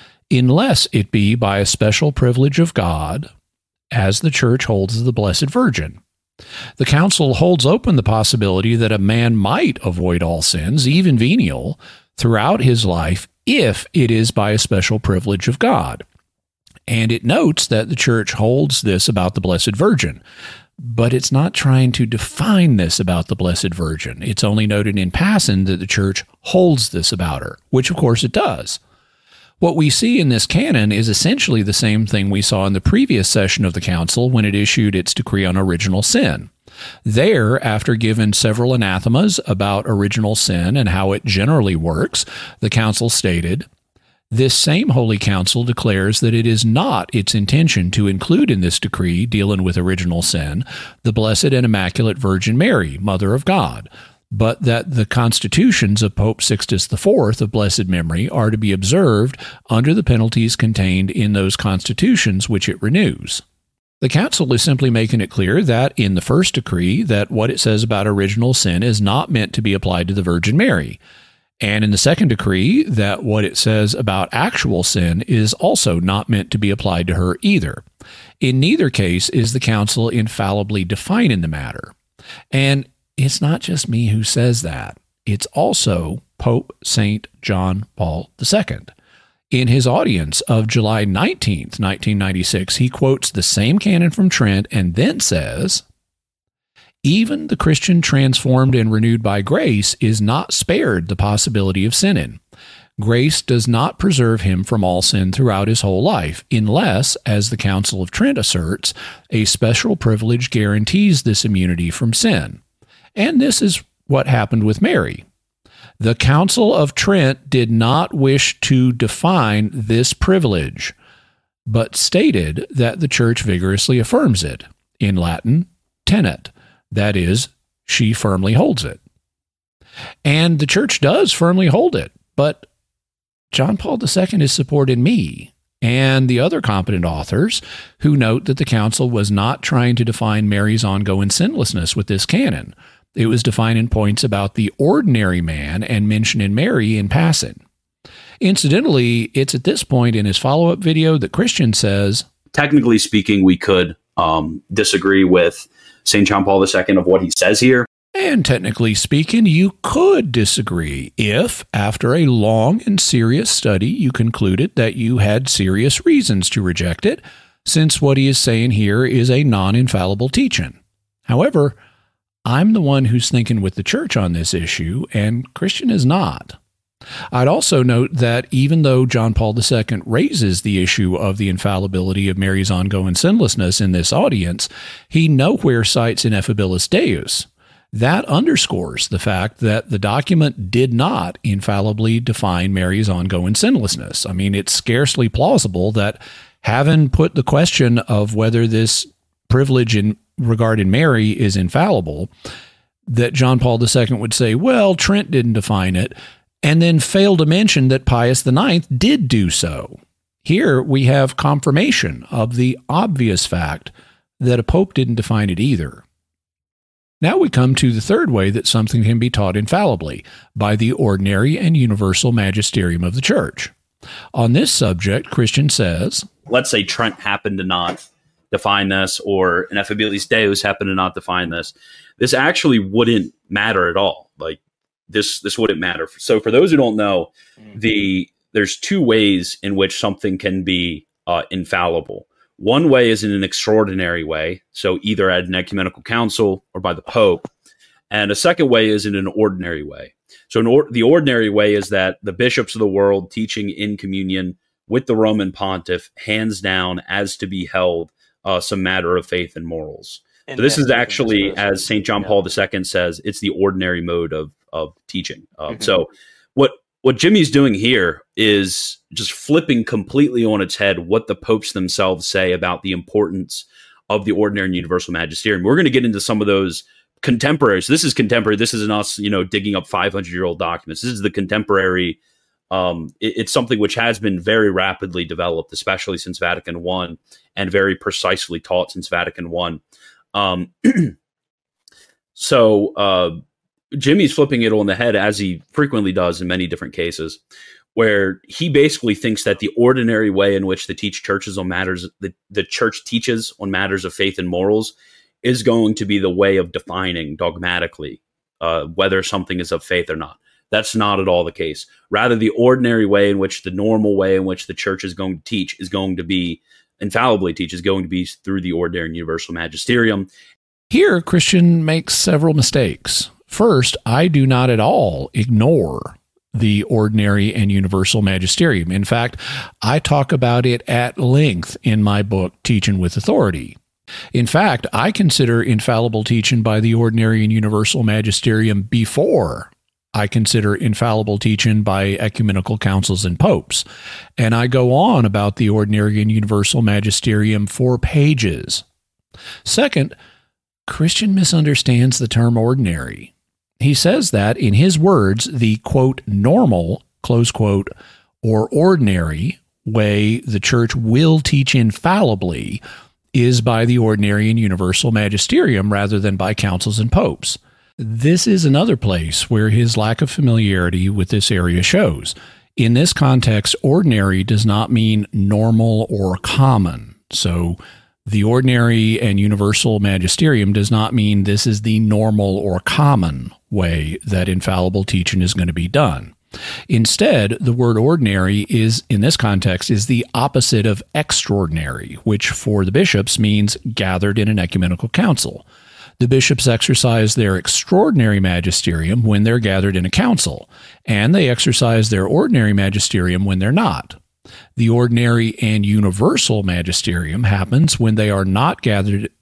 Speaker 1: unless it be by a special privilege of God, as the Church holds of the Blessed Virgin. The Council holds open the possibility that a man might avoid all sins, even venial, throughout his life if it is by a special privilege of God. And it notes that the Church holds this about the Blessed Virgin, but it's not trying to define this about the Blessed Virgin. It's only noted in passing that the Church holds this about her, which of course it does. What we see in this canon is essentially the same thing we saw in the previous session of the Council when it issued its decree on original sin. There, after giving several anathemas about original sin and how it generally works, the Council stated, "This same Holy Council declares that it is not its intention to include in this decree dealing with original sin the Blessed and Immaculate Virgin Mary, Mother of God, but that the constitutions of Pope Sixtus IV of blessed memory are to be observed under the penalties contained in those constitutions which it renews." The Council is simply making it clear that in the first decree that what it says about original sin is not meant to be applied to the Virgin Mary, and in the second decree that what it says about actual sin is also not meant to be applied to her either. In neither case is the Council infallibly defining the matter. And it's not just me who says that. It's also Pope St. John Paul II. In his audience of July 19th, 1996, he quotes the same canon from Trent and then says, "Even the Christian transformed and renewed by grace is not spared the possibility of sinning. Grace does not preserve him from all sin throughout his whole life, unless, as the Council of Trent asserts, a special privilege guarantees this immunity from sin. And this is what happened with Mary. The Council of Trent did not wish to define this privilege, but stated that the Church vigorously affirms it. In Latin, tenet. That is, she firmly holds it. And the Church does firmly hold it, but John Paul II has supported me and the other competent authors who note that the Council was not trying to define Mary's ongoing sinlessness with this canon. It was defining points about the ordinary man and mentioning Mary in passing. Incidentally, it's at this point in his follow-up video that Christian says,
Speaker 3: technically speaking, we could disagree with St. John Paul II of what he says here.
Speaker 1: And technically speaking, you could disagree if, after a long and serious study, you concluded that you had serious reasons to reject it, since what he is saying here is a non-infallible teaching. However, I'm the one who's thinking with the Church on this issue, and Christian is not. I'd also note that even though John Paul II raises the issue of the infallibility of Mary's ongoing sinlessness in this audience, he nowhere cites Ineffabilis Deus. That underscores the fact that the document did not infallibly define Mary's ongoing sinlessness. I mean, it's scarcely plausible that, having put the question of whether this privilege regarding Mary is infallible, that John Paul II would say, well, Trent didn't define it, and then fail to mention that Pius IX did do so. Here we have confirmation of the obvious fact that a pope didn't define it either. Now we come to the third way that something can be taught infallibly, by the ordinary and universal magisterium of the Church. On this subject, Christian says,
Speaker 3: let's say Trent happened to not define this, or Ineffabilis Deus happened to not define this. This actually wouldn't matter at all. Like, this wouldn't matter. So for those who don't know, there's two ways in which something can be infallible. One way is in an extraordinary way, so either at an ecumenical council or by the Pope. And a second way is in an ordinary way. So the ordinary way is that the bishops of the world teaching in communion with the Roman pontiff, hands down as to be held some matter of faith and morals. So this is actually, as St. John Paul II says, it's the ordinary mode of teaching. So what Jimmy's doing here is just flipping completely on its head what the popes themselves say about the importance of the ordinary and universal magisterium. We're going to get into some of those contemporaries. So this is contemporary. This isn't us, digging up 500-year-old documents. This is the contemporary. It's something which has been very rapidly developed, especially since Vatican I, and very precisely taught since Vatican I. So Jimmy's flipping it on the head, as he frequently does in many different cases, where he basically thinks that the ordinary way in which the Church teaches on matters of faith and morals is going to be the way of defining dogmatically whether something is of faith or not. That's not at all the case. Rather, the ordinary way in which the normal way in which the Church is going to teach is going to be infallibly teach is going to be through the ordinary and universal magisterium.
Speaker 1: Here, Christian makes several mistakes. First, I do not at all ignore the ordinary and universal magisterium. In fact, I talk about it at length in my book, Teaching with Authority. In fact, I consider infallible teaching by the ordinary and universal magisterium before I consider infallible teaching by ecumenical councils and popes. And I go on about the ordinary and universal magisterium for pages. Second, Christian misunderstands the term ordinary. He says that, in his words, the, quote, normal, close quote, or ordinary way the Church will teach infallibly is by the ordinary and universal magisterium rather than by councils and popes. This is another place where his lack of familiarity with this area shows. In this context, ordinary does not mean normal or common. So the ordinary and universal magisterium does not mean this is the normal or common way that infallible teaching is going to be done. Instead, the word ordinary is, in this context, is the opposite of extraordinary, which for the bishops means gathered in an ecumenical council. The bishops exercise their extraordinary magisterium when they're gathered in a council, and they exercise their ordinary magisterium when they're not. The ordinary and universal magisterium happens when they are not gathered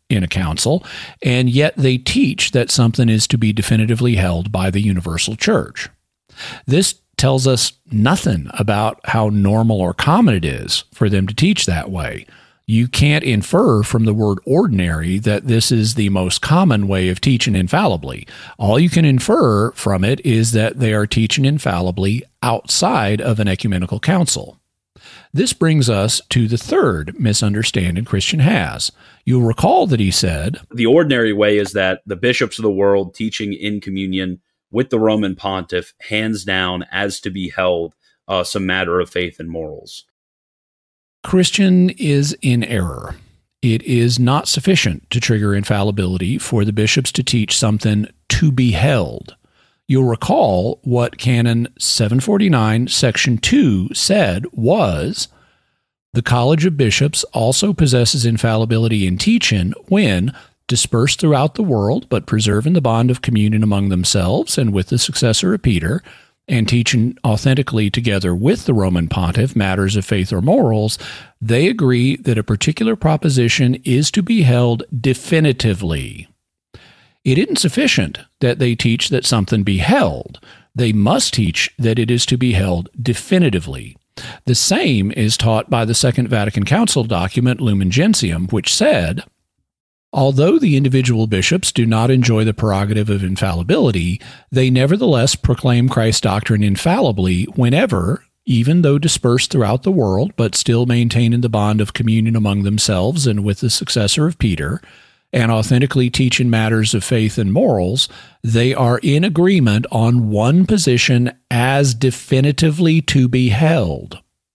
Speaker 1: in a council, and yet they teach that something is to be definitively held by the universal church. This tells us nothing about how normal or common it is for them to teach that way. You can't infer from the word ordinary that this is the most common way of teaching infallibly. All you can infer from it is that they are teaching infallibly outside of an ecumenical council. This brings us to the third misunderstanding Christian has. You'll recall that he said,
Speaker 3: the ordinary way is that the bishops of the world teaching in communion with the Roman pontiff, hands down as to be held some matter of faith and morals.
Speaker 1: Christian is in error. It is not sufficient to trigger infallibility for the bishops to teach something to be held. You'll recall what Canon 749, Section 2 said was, the College of Bishops also possesses infallibility in teaching when, dispersed throughout the world, but preserving the bond of communion among themselves and with the successor of Peter, and teaching authentically together with the Roman pontiff matters of faith or morals, they agree that a particular proposition is to be held definitively. It isn't sufficient that they teach that something be held. They must teach that it is to be held definitively. The same is taught by the Second Vatican Council document Lumen Gentium, which said, although the individual bishops do not enjoy the prerogative of infallibility, they nevertheless proclaim Christ's doctrine infallibly whenever, even though dispersed throughout the world, but still maintaining the bond of communion among themselves and with the successor of Peter, and authentically teaching matters of faith and morals, they are in agreement on one position as definitively to be held.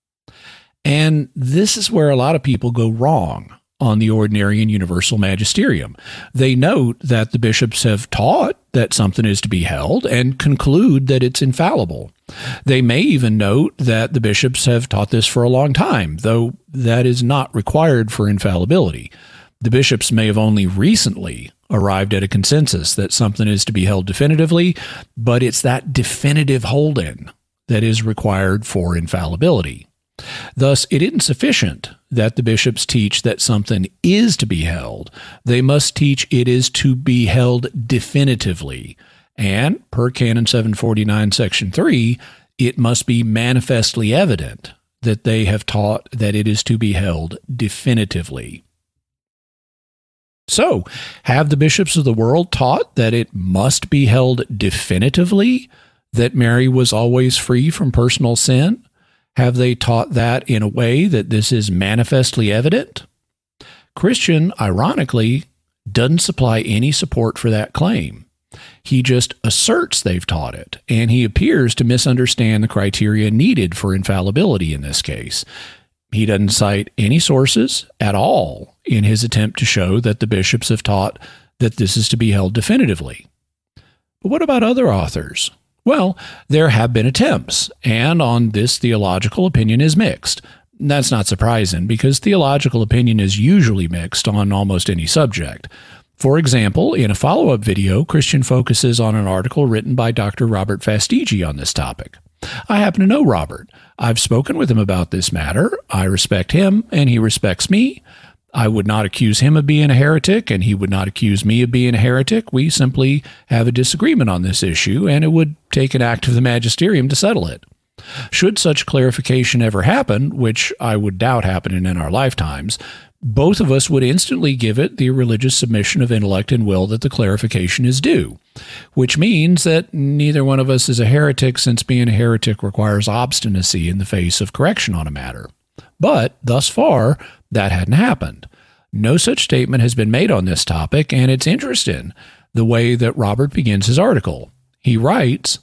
Speaker 1: And this is where a lot of people go wrong on the ordinary and universal magisterium. They note that the bishops have taught that something is to be held and conclude that it's infallible. They may even note that the bishops have taught this for a long time, though that is not required for infallibility. The bishops may have only recently arrived at a consensus that something is to be held definitively, but it's that definitive holding that is required for infallibility. Thus, it isn't sufficient that the bishops teach that something is to be held. They must teach it is to be held definitively. And, per Canon 749, Section 3, it must be manifestly evident that they have taught that it is to be held definitively. So, have the bishops of the world taught that it must be held definitively, that Mary was always free from personal sin? Have they taught that in a way that this is manifestly evident? Christian, ironically, doesn't supply any support for that claim. He just asserts they've taught it, and he appears to misunderstand the criteria needed for infallibility in this case. He doesn't cite any sources at all in his attempt to show that the bishops have taught that this is to be held definitively. But what about other authors? Well, there have been attempts, and on this theological opinion is mixed. That's not surprising, because theological opinion is usually mixed on almost any subject. For example, in a follow-up video, Christian focuses on an article written by Dr. Robert Fastigi on this topic. I happen to know Robert. I've spoken with him about this matter. I respect him, and he respects me. I would not accuse him of being a heretic, and he would not accuse me of being a heretic. We simply have a disagreement on this issue, and it would take an act of the magisterium to settle it. Should such clarification ever happen, which I would doubt happening in our lifetimes, both of us would instantly give it the religious submission of intellect and will that the clarification is due, which means that neither one of us is a heretic, since being a heretic requires obstinacy in the face of correction on a matter. But thus far, that hadn't happened. No such statement has been made on this topic, and it's interesting the way that Robert begins his article. He writes,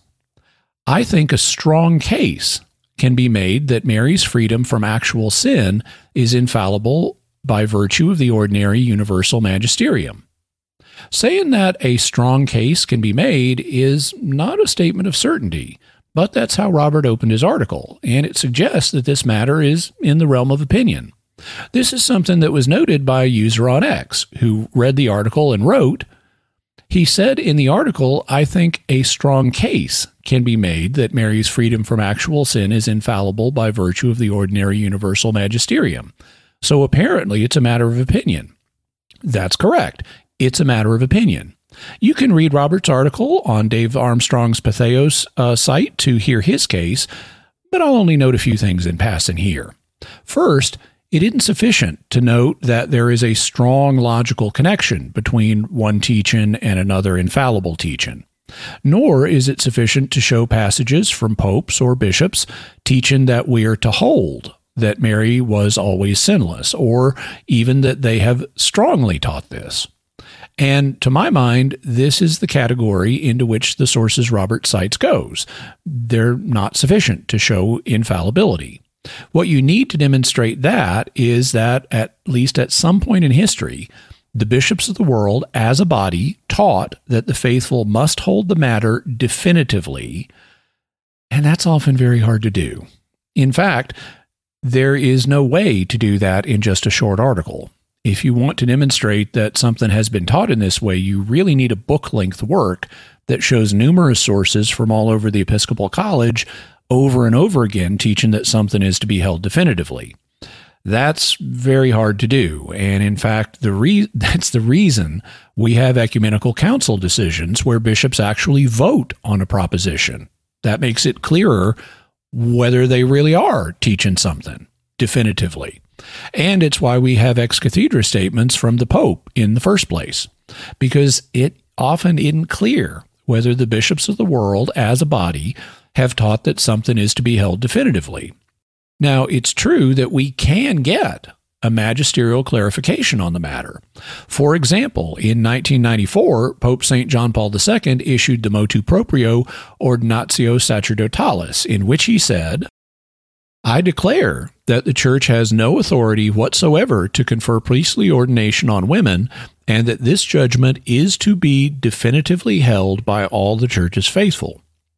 Speaker 1: I think a strong case can be made that Mary's freedom from actual sin is infallible by virtue of the ordinary universal magisterium. Saying that a strong case can be made is not a statement of certainty, but that's how Robert opened his article, and it suggests that this matter is in the realm of opinion. This is something that was noted by a user on X who read the article and wrote, he said in the article, I think a strong case can be made that Mary's freedom from actual sin is infallible by virtue of the ordinary universal magisterium. So apparently it's a matter of opinion. That's correct. It's a matter of opinion. You can read Robert's article on Dave Armstrong's Patheos site to hear his case, but I'll only note a few things in passing here. First, it isn't sufficient to note that there is a strong logical connection between one teaching and another infallible teaching. Nor is it sufficient to show passages from popes or bishops teaching that we are to hold that Mary was always sinless, or even that they have strongly taught this. And to my mind, this is the category into which the sources Robert cites goes. They're not sufficient to show infallibility. What you need to demonstrate that is that, at least at some point in history, the bishops of the world as a body taught that the faithful must hold the matter definitively, and that's often very hard to do. In fact, there is no way to do that in just a short article. If you want to demonstrate that something has been taught in this way, you really need a book-length work that shows numerous sources from all over the Episcopal College over and over again teaching that something is to be held definitively. That's very hard to do, and in fact, that's the reason we have ecumenical council decisions where bishops actually vote on a proposition. That makes it clearer whether they really are teaching something definitively. And it's why we have ex cathedra statements from the Pope in the first place, because it often isn't clear whether the bishops of the world as a body have taught that something is to be held definitively. Now, it's true that we can get a magisterial clarification on the matter. For example, in 1994, Pope St. John Paul II issued the Motu Proprio Ordinatio Sacerdotalis, in which he said, "I declare that the Church has no authority whatsoever to confer priestly ordination on women, and that this judgment is to be definitively held by all the Church's faithful."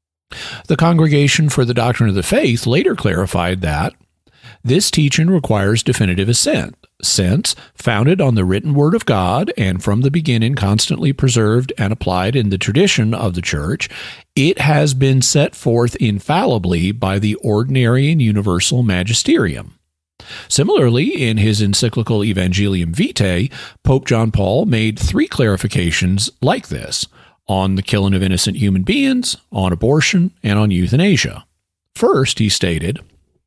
Speaker 1: The Congregation for the Doctrine of the Faith later clarified that this teaching requires definitive assent, since, founded on the written Word of God and from the beginning constantly preserved and applied in the tradition of the Church, it has been set forth infallibly by the ordinary and universal magisterium. Similarly, in his encyclical Evangelium Vitae, Pope John Paul made 3 clarifications like this on the killing of innocent human beings, on abortion, and on euthanasia. First, he stated,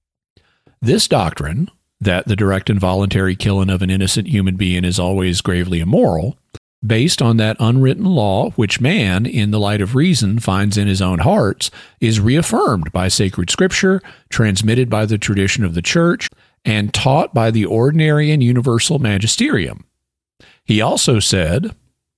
Speaker 1: "This doctrine, that the direct and voluntary killing of an innocent human being is always gravely immoral, based on that unwritten law which man, in the light of reason, finds in his own hearts, is reaffirmed by sacred scripture, transmitted by the tradition of the Church, and taught by the ordinary and universal magisterium." He also said,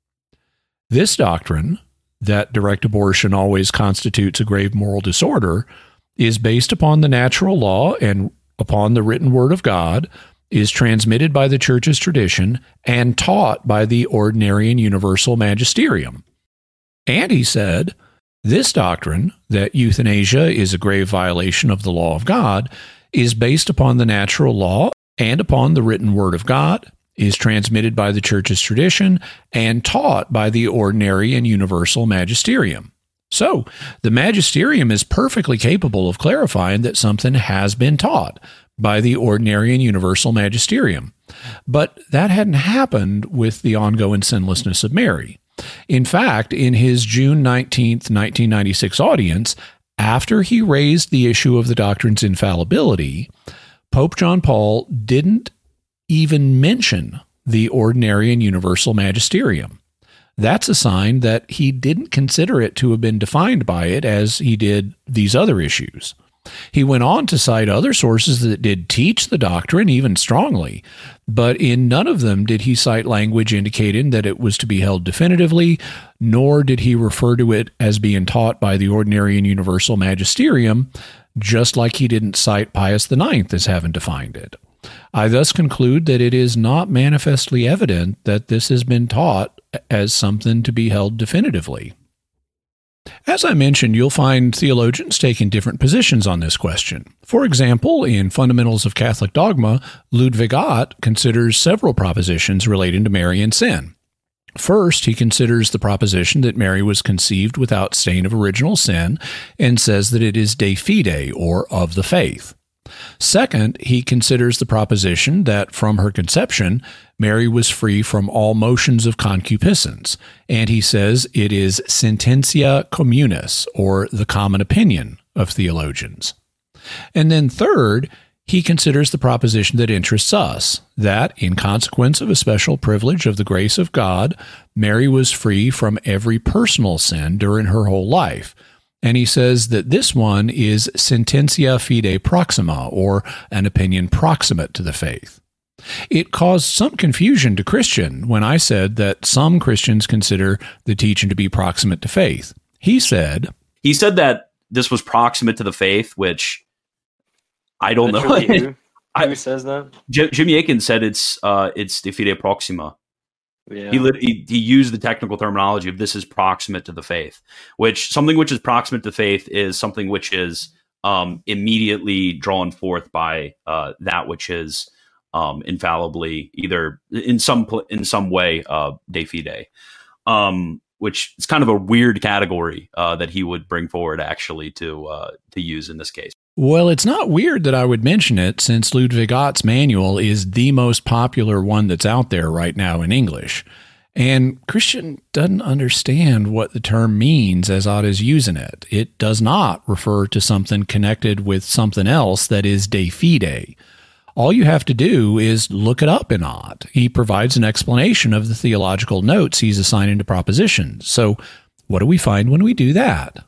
Speaker 1: "This doctrine, that direct abortion always constitutes a grave moral disorder, is based upon the natural law and upon the written Word of God, is transmitted by the Church's tradition, and taught by the ordinary and universal magisterium." And he said, "This doctrine, that euthanasia is a grave violation of the law of God, is based upon the natural law and upon the written Word of God, is transmitted by the Church's tradition, and taught by the ordinary and universal magisterium." So, the magisterium is perfectly capable of clarifying that something has been taught by the ordinary and universal magisterium. But that hadn't happened with the ongoing sinlessness of Mary. In fact, in his June 19th, 1996 audience, after he raised the issue of the doctrine's infallibility, Pope John Paul didn't even mention the ordinary and universal magisterium. That's a sign that he didn't consider it to have been defined by it as he did these other issues. He went on to cite other sources that did teach the doctrine even strongly, but in none of them did he cite language indicating that it was to be held definitively, nor did he refer to it as being taught by the ordinary and universal magisterium, just like he didn't cite Pius IX as having defined it. I thus conclude that it is not manifestly evident that this has been taught as something to be held definitively. As I mentioned, you'll find theologians taking different positions on this question. For example, in Fundamentals of Catholic Dogma, Ludwig Ott considers several propositions relating to Mary and sin. First, he considers the proposition that Mary was conceived without stain of original sin and says that it is de fide, or of the faith. Second, he considers the proposition that from her conception, Mary was free from all motions of concupiscence, and he says it is sententia communis, or the common opinion of theologians. And then third, he considers the proposition that interests us, that in consequence of a special privilege of the grace of God, Mary was free from every personal sin during her whole life. And he says that this one is sententia fide proxima, or an opinion proximate to the faith. It caused some confusion to Christian when I said that some Christians consider the teaching to be proximate to faith. He said
Speaker 3: that this was proximate to the faith, which I don't know.
Speaker 4: Who says that?
Speaker 3: Jimmy Akin said it's de fide proxima.
Speaker 4: Yeah.
Speaker 3: He used the technical terminology of this is proximate to the faith, which something which is proximate to faith is something which is immediately drawn forth by that which is infallibly either in some way de fide, which is kind of a weird category that he would bring forward actually to use in this case.
Speaker 1: Well, it's not weird that I would mention it, since Ludwig Ott's manual is the most popular one that's out there right now in English. And Christian doesn't understand what the term means as Ott is using it. It does not refer to something connected with something else that is de fide. All you have to do is look it up in Ott. He provides an explanation of the theological notes he's assigning to propositions. So what do we find when we do that?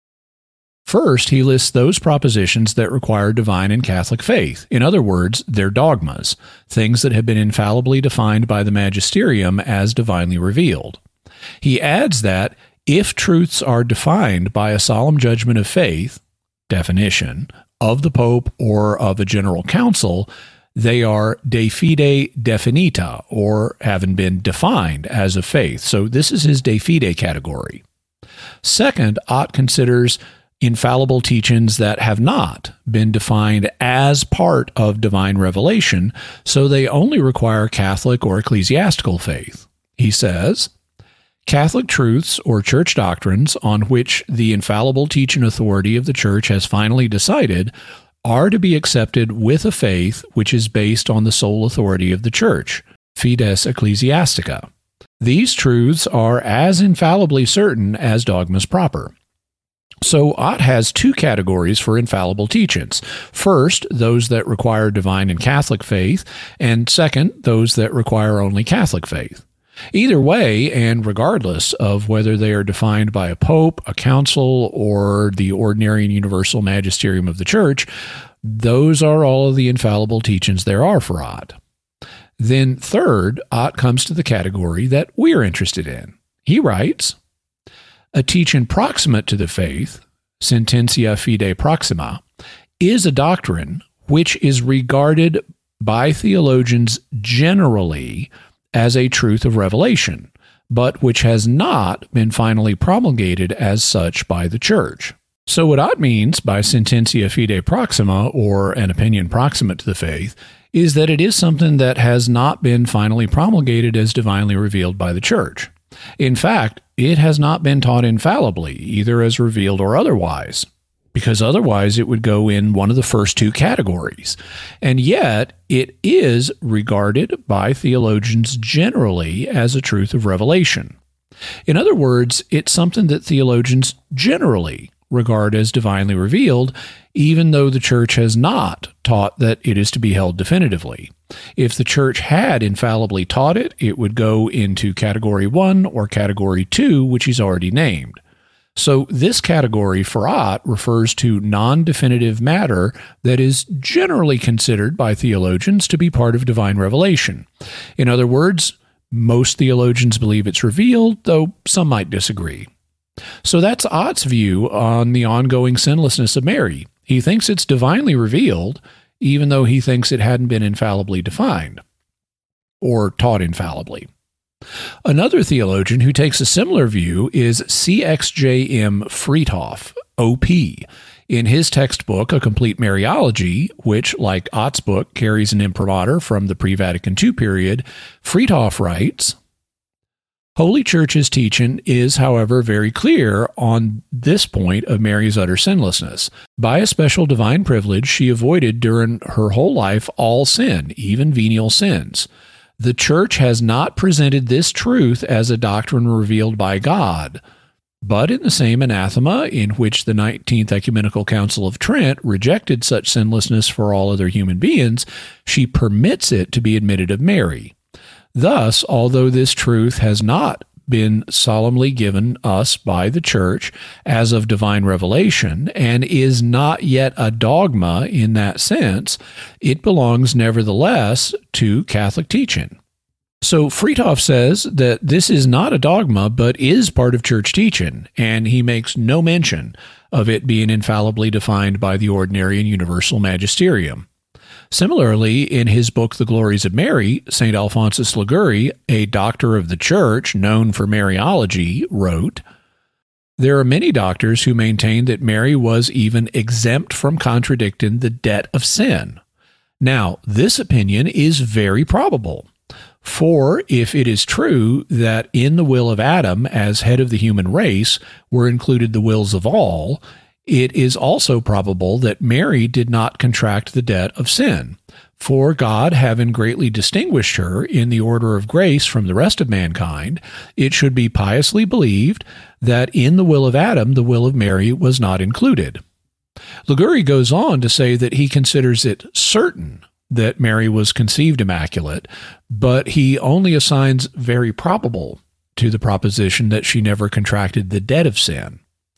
Speaker 1: First, he lists those propositions that require divine and Catholic faith. In other words, they're dogmas, things that have been infallibly defined by the magisterium as divinely revealed. He adds that if truths are defined by a solemn judgment of faith, definition, of the Pope or of a general council, they are de fide definita, or having been defined as of faith. So this is his de fide category. Second, Ott considers infallible teachings that have not been defined as part of divine revelation, so they only require Catholic or ecclesiastical faith. He says, Catholic truths or church doctrines on which the infallible teaching authority of the church has finally decided are to be accepted with a faith which is based on the sole authority of the church, fides ecclesiastica. These truths are as infallibly certain as dogmas proper. So Ott has two categories for infallible teachings. First, those that require divine and Catholic faith, and second, those that require only Catholic faith. Either way, and regardless of whether they are defined by a pope, a council, or the ordinary and universal magisterium of the church, those are all of the infallible teachings there are for Ott. Then third, Ott comes to the category that we're interested in. He writes, a teaching proximate to the faith, sententia fide proxima, is a doctrine which is regarded by theologians generally as a truth of revelation, but which has not been finally promulgated as such by the Church. So what Ott means by sententia fide proxima, or an opinion proximate to the faith, is that it is something that has not been finally promulgated as divinely revealed by the Church. In fact, it has not been taught infallibly, either as revealed or otherwise, because otherwise it would go in one of the first two categories. And yet, it is regarded by theologians generally as a truth of revelation. In other words, it's something that theologians generally regard as divinely revealed, even though the Church has not taught that it is to be held definitively. If the Church had infallibly taught it, it would go into Category 1 or Category 2, which he's already named. So this category for Ott refers to non-definitive matter that is generally considered by theologians to be part of divine revelation. In other words, most theologians believe it's revealed, though some might disagree. So that's Ott's view on the ongoing sinlessness of Mary. He thinks it's divinely revealed, even though he thinks it hadn't been infallibly defined or taught infallibly. Another theologian who takes a similar view is CXJM Friedhoff, OP. In his textbook, A Complete Mariology, which, like Ott's book, carries an imprimatur from the pre-Vatican II period, Friedhoff writes, Holy Church's teaching is, however, very clear on this point of Mary's utter sinlessness. By a special divine privilege, she avoided during her whole life all sin, even venial sins. The Church has not presented this truth as a doctrine revealed by God, but in the same anathema in which the 19th Ecumenical Council of Trent rejected such sinlessness for all other human beings, she permits it to be admitted of Mary. Thus, although this truth has not been solemnly given us by the Church as of divine revelation and is not yet a dogma in that sense, it belongs nevertheless to Catholic teaching. So Frithjof says that this is not a dogma, but is part of church teaching, and he makes no mention of it being infallibly defined by the ordinary and universal magisterium. Similarly, in his book, The Glories of Mary, St. Alphonsus Liguori, a doctor of the Church known for Mariology, wrote, "There are many doctors who maintain that Mary was even exempt from contradicting the debt of sin. Now, this opinion is very probable. For if it is true that in the will of Adam as head of the human race were included the wills of all, it is also probable that Mary did not contract the debt of sin. For God, having greatly distinguished her in the order of grace from the rest of mankind, it should be piously believed that in the will of Adam the will of Mary was not included." Liguori goes on to say that he considers it certain that Mary was conceived immaculate, but he only assigns very probable to the proposition that she never contracted the debt of sin.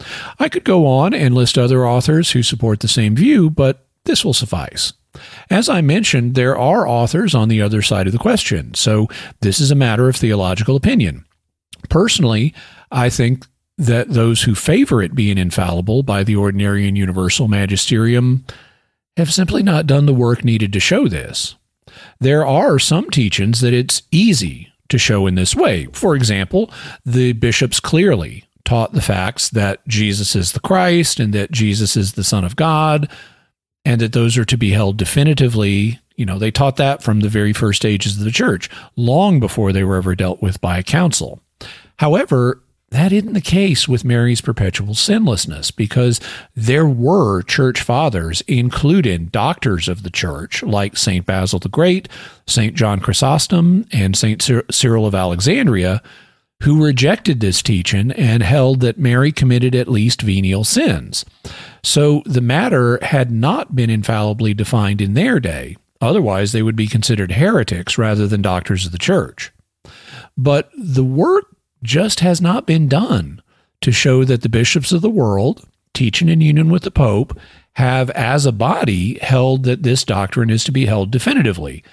Speaker 1: I could go on and list other authors who support the same view, but this will suffice. As I mentioned, there are authors on the other side of the question, so this is a matter of theological opinion. Personally, I think that those who favor it being infallible by the ordinary and universal magisterium have simply not done the work needed to show this. There are some teachings that it's easy to show in this way. For example, the bishops clearly taught the facts that Jesus is the Christ and that Jesus is the Son of God, and that those are to be held definitively. They taught that from the very first stages of the Church, long before they were ever dealt with by a council. However, that isn't the case with Mary's perpetual sinlessness, because there were church fathers, including doctors of the Church, like St. Basil the Great, St. John Chrysostom, and St. Cyril of Alexandria, who rejected this teaching and held that Mary committed at least venial sins. So the matter had not been infallibly defined in their day. Otherwise, they would be considered heretics rather than doctors of the Church. But the work just has not been done to show that the bishops of the world, teaching in union with the Pope, have as a body held that this doctrine is to be held definitively.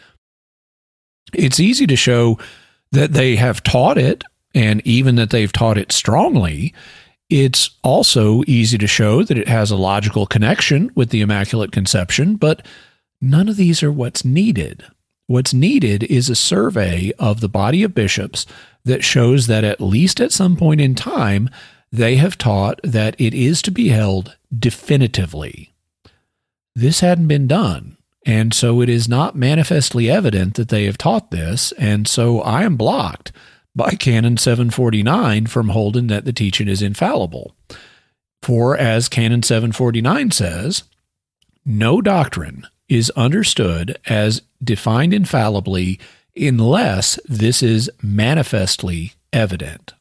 Speaker 1: It's easy to show that they have taught it, and even that they've taught it strongly. It's also easy to show that it has a logical connection with the Immaculate Conception, but none of these are what's needed. What's needed is a survey of the body of bishops that shows that at least at some point in time, they have taught that it is to be held definitively. This hadn't been done, and so it is not manifestly evident that they have taught this, and so I am blocked by Canon 749 from holding that the teaching is infallible. For as Canon 749 says, no doctrine is understood as defined infallibly unless this is manifestly evident.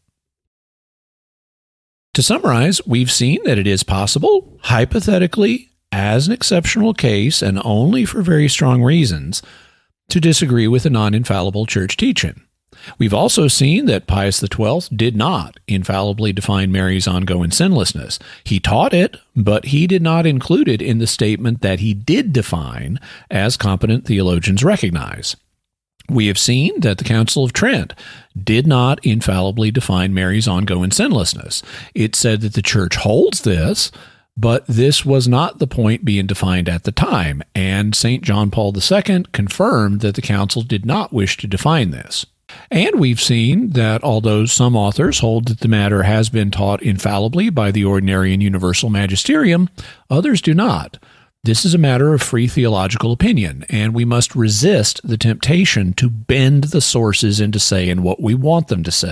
Speaker 1: To summarize, we've seen that it is possible, hypothetically, as an exceptional case and only for very strong reasons, to disagree with a non-infallible church teaching. We've also seen that Pius XII did not infallibly define Mary's ongoing sinlessness. He taught it, but he did not include it in the statement that he did define, as competent theologians recognize. We have seen that the Council of Trent did not infallibly define Mary's ongoing sinlessness. It said that the Church holds this, but this was not the point being defined at the time, and St. John Paul II confirmed that the Council did not wish to define this. And we've seen that although some authors hold that the matter has been taught infallibly by the ordinary and universal magisterium, others do not. This is a matter of free theological opinion, and we must resist the temptation to bend the sources into saying what we want them to say.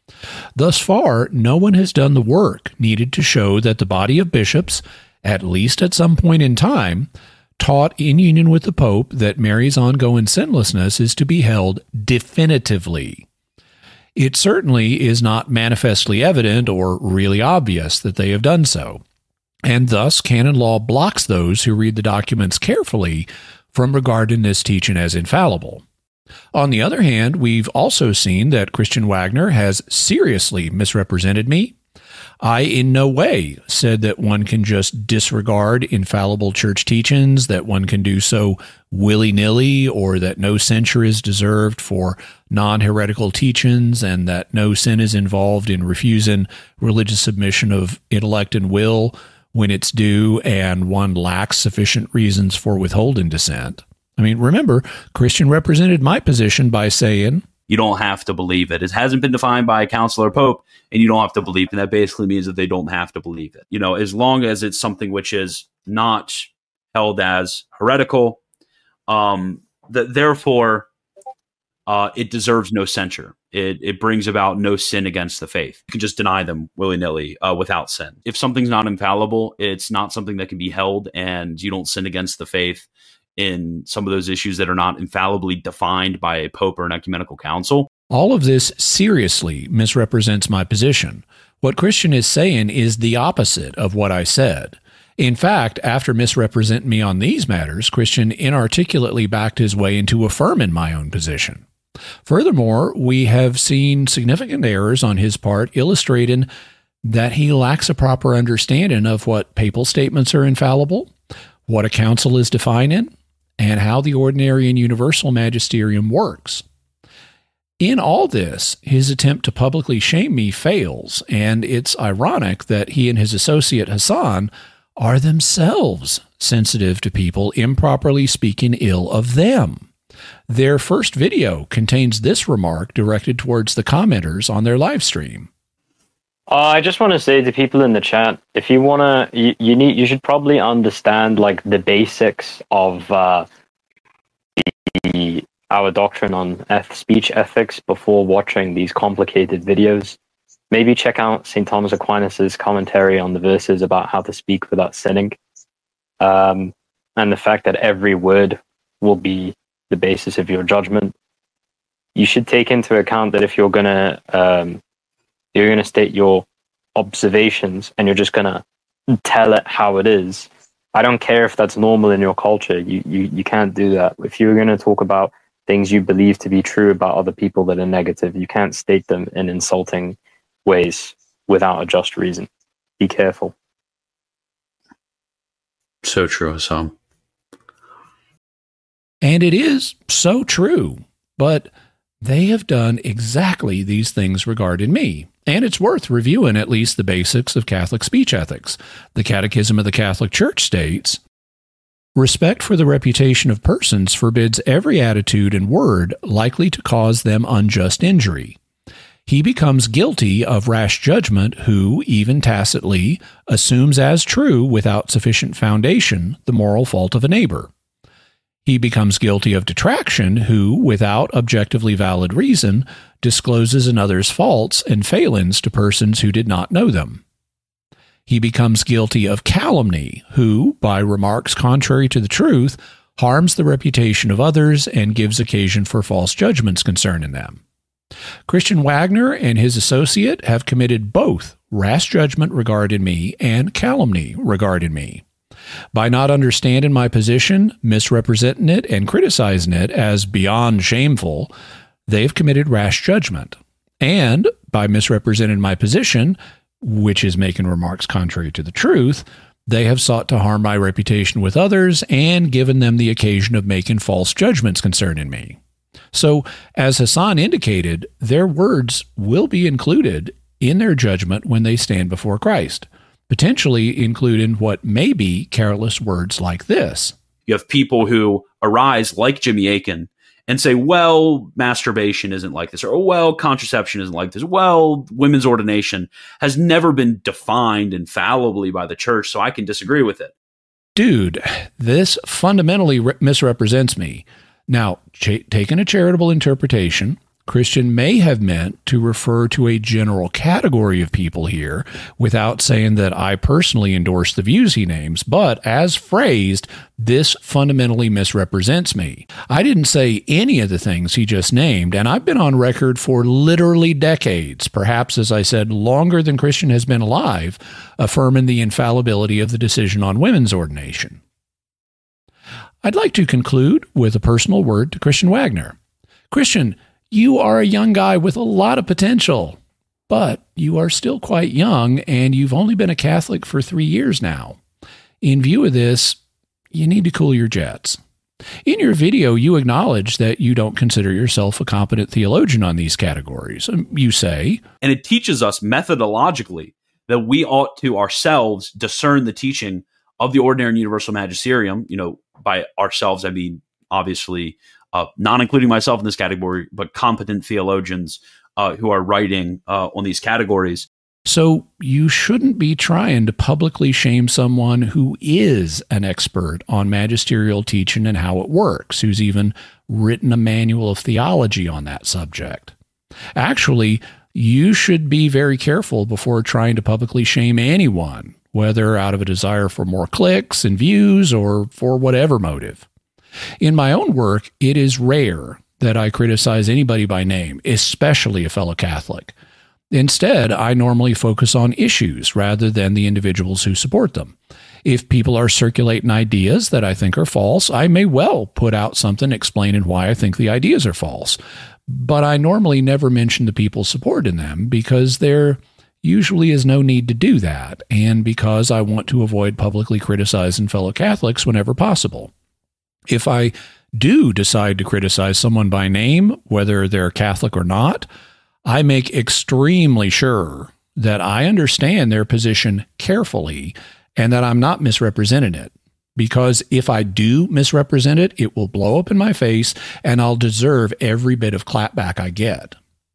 Speaker 1: Thus far, no one has done the work needed to show that the body of bishops, at least at some point in time, taught in union with the Pope that Mary's ongoing sinlessness is to be held definitively. It certainly is not manifestly evident or really obvious that they have done so, and thus canon law blocks those who read the documents carefully from regarding this teaching as infallible. On the other hand, we've also seen that Christian Wagner has seriously misrepresented me. I in no way said that one can just disregard infallible church teachings, that one can do so willy-nilly, or that no censure is deserved for non-heretical teachings, and that no sin is involved in refusing religious submission of intellect and will when it's due and one lacks sufficient reasons for withholding dissent. I mean, remember, Christian represented my position by saying,
Speaker 3: you don't have to believe it. It hasn't been defined by a council or pope, and you don't have to believe it. And that basically means that they don't have to believe it. You know, as long as it's something which is not held as heretical, therefore it deserves no censure. It brings about no sin against the faith. You can just deny them willy-nilly without sin. If something's not infallible, it's not something that can be held, and you don't sin against the faith in some of those issues that are not infallibly defined by a pope or an ecumenical council.
Speaker 1: All of this seriously misrepresents my position. What Christian is saying is the opposite of what I said. In fact, after misrepresenting me on these matters, Christian inarticulately backed his way into affirming my own position. Furthermore, we have seen significant errors on his part illustrating that he lacks a proper understanding of what papal statements are infallible, what a council is defining, and how the ordinary and universal magisterium works. In all this, his attempt to publicly shame me fails, and it's ironic that he and his associate Hassan are themselves sensitive to people improperly speaking ill of them. Their first video contains this remark directed towards the commenters on their live stream.
Speaker 4: I just want to say to people in the chat, if you want to, you should probably understand like the basics of our doctrine on speech ethics before watching these complicated videos. Maybe check out St. Thomas Aquinas' commentary on the verses about how to speak without sinning, and the fact that every word will be the basis of your judgment. You should take into account that if you're gonna state your observations and you're just gonna tell it how it is, I don't care if that's normal in your culture. You can't do that. If you're gonna talk about things you believe to be true about other people that are negative, you can't state them in insulting ways without a just reason. Be careful.
Speaker 3: So true, Hassan.
Speaker 1: And it is so true, but they have done exactly these things regarding me. And it's worth reviewing at least the basics of Catholic speech ethics. The Catechism of the Catholic Church states, "Respect for the reputation of persons forbids every attitude and word likely to cause them unjust injury. He becomes guilty of rash judgment who, even tacitly, assumes as true without sufficient foundation the moral fault of a neighbor. He becomes guilty of detraction who, without objectively valid reason, discloses another's faults and failings to persons who did not know them. He becomes guilty of calumny who, by remarks contrary to the truth, harms the reputation of others and gives occasion for false judgments concerning them. Christian Wagner and his associate have committed both rash judgment regarding me and calumny regarding me. By not understanding my position, misrepresenting it, and criticizing it as beyond shameful, they've committed rash judgment. And by misrepresenting my position, which is making remarks contrary to the truth, they have sought to harm my reputation with others and given them the occasion of making false judgments concerning me. So, as Hassan indicated, their words will be included in their judgment when they stand before Christ, potentially including what may be careless words like this.
Speaker 3: You have people who arise like Jimmy Akin and say, well, masturbation isn't like this, or, oh, well, contraception isn't like this. Well, women's ordination has never been defined infallibly by the church, so I can disagree with it.
Speaker 1: Dude, this fundamentally misrepresents me. Now, taking a charitable interpretation, Christian may have meant to refer to a general category of people here without saying that I personally endorse the views he names, but as phrased, this fundamentally misrepresents me. I didn't say any of the things he just named, and I've been on record for literally decades, perhaps, as I said, longer than Christian has been alive, affirming the infallibility of the decision on women's ordination. I'd like to conclude with a personal word to Christian Wagner. Christian, you are a young guy with a lot of potential, but you are still quite young and you've only been a Catholic for 3 years now. In view of this, you need to cool your jets. In your video, you acknowledge that you don't consider yourself a competent theologian on these categories. You say,
Speaker 3: and it teaches us methodologically that we ought to ourselves discern the teaching of the ordinary and universal magisterium. You know, by ourselves, I mean, obviously, not including myself in this category, but competent theologians who are writing on these categories.
Speaker 1: So you shouldn't be trying to publicly shame someone who is an expert on magisterial teaching and how it works, who's even written a manual of theology on that subject. Actually, you should be very careful before trying to publicly shame anyone, whether out of a desire for more clicks and views or for whatever motive. In my own work, it is rare that I criticize anybody by name, especially a fellow Catholic. Instead, I normally focus on issues rather than the individuals who support them. If people are circulating ideas that I think are false, I may well put out something explaining why I think the ideas are false. But I normally never mention the people supporting them because there usually is no need to do that, and because I want to avoid publicly criticizing fellow Catholics whenever possible. If I do decide to criticize someone by name, whether they're Catholic or not, I make extremely sure that I understand their position carefully and that I'm not misrepresenting it. Because if I do misrepresent it, it will blow up in my face and I'll deserve every bit of clapback I get.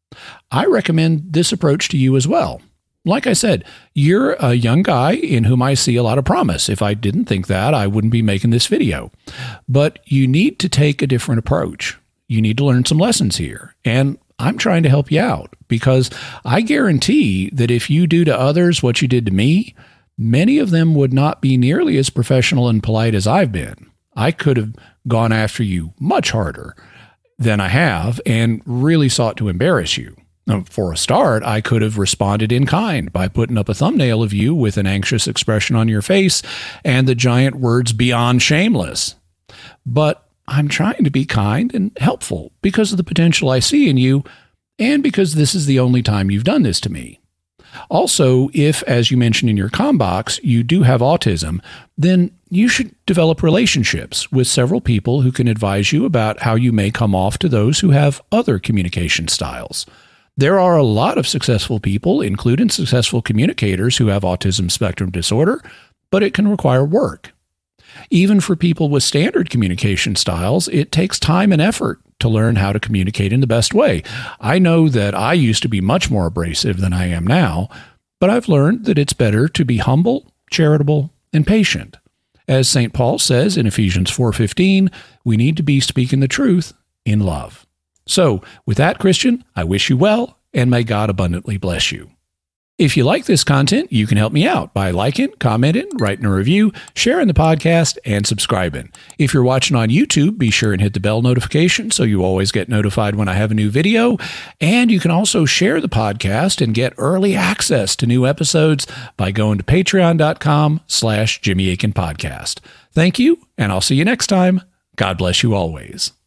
Speaker 1: I recommend this approach to you as well. Like I said, you're a young guy in whom I see a lot of promise. If I didn't think that, I wouldn't be making this video. But you need to take a different approach. You need to learn some lessons here. And I'm trying to help you out because I guarantee that if you do to others what you did to me, many of them would not be nearly as professional and polite as I've been. I could have gone after you much harder than I have and really sought to embarrass you. Now, for a start, I could have responded in kind by putting up a thumbnail of you with an anxious expression on your face and the giant words "beyond shameless." But I'm trying to be kind and helpful because of the potential I see in you and because this is the only time you've done this to me. Also, if, as you mentioned in your comm box, you do have autism, then you should develop relationships with several people who can advise you about how you may come off to those who have other communication styles. There are a lot of successful people, including successful communicators who have autism spectrum disorder, but it can require work. Even for people with standard communication styles, it takes time and effort to learn how to communicate in the best way. I know that I used to be much more abrasive than I am now, but I've learned that it's better to be humble, charitable, and patient. As St. Paul says in Ephesians 4:15, we need to be speaking the truth in love. So, with that, Christian, I wish you well, and may God abundantly bless you. If you like this content, you can help me out by liking, commenting, writing a review, sharing the podcast, and subscribing. If you're watching on YouTube, be sure and hit the bell notification so you always get notified when I have a new video. And you can also share the podcast and get early access to new episodes by going to patreon.com/Jimmy Akin Podcast. Thank you, and I'll see you next time. God bless you always.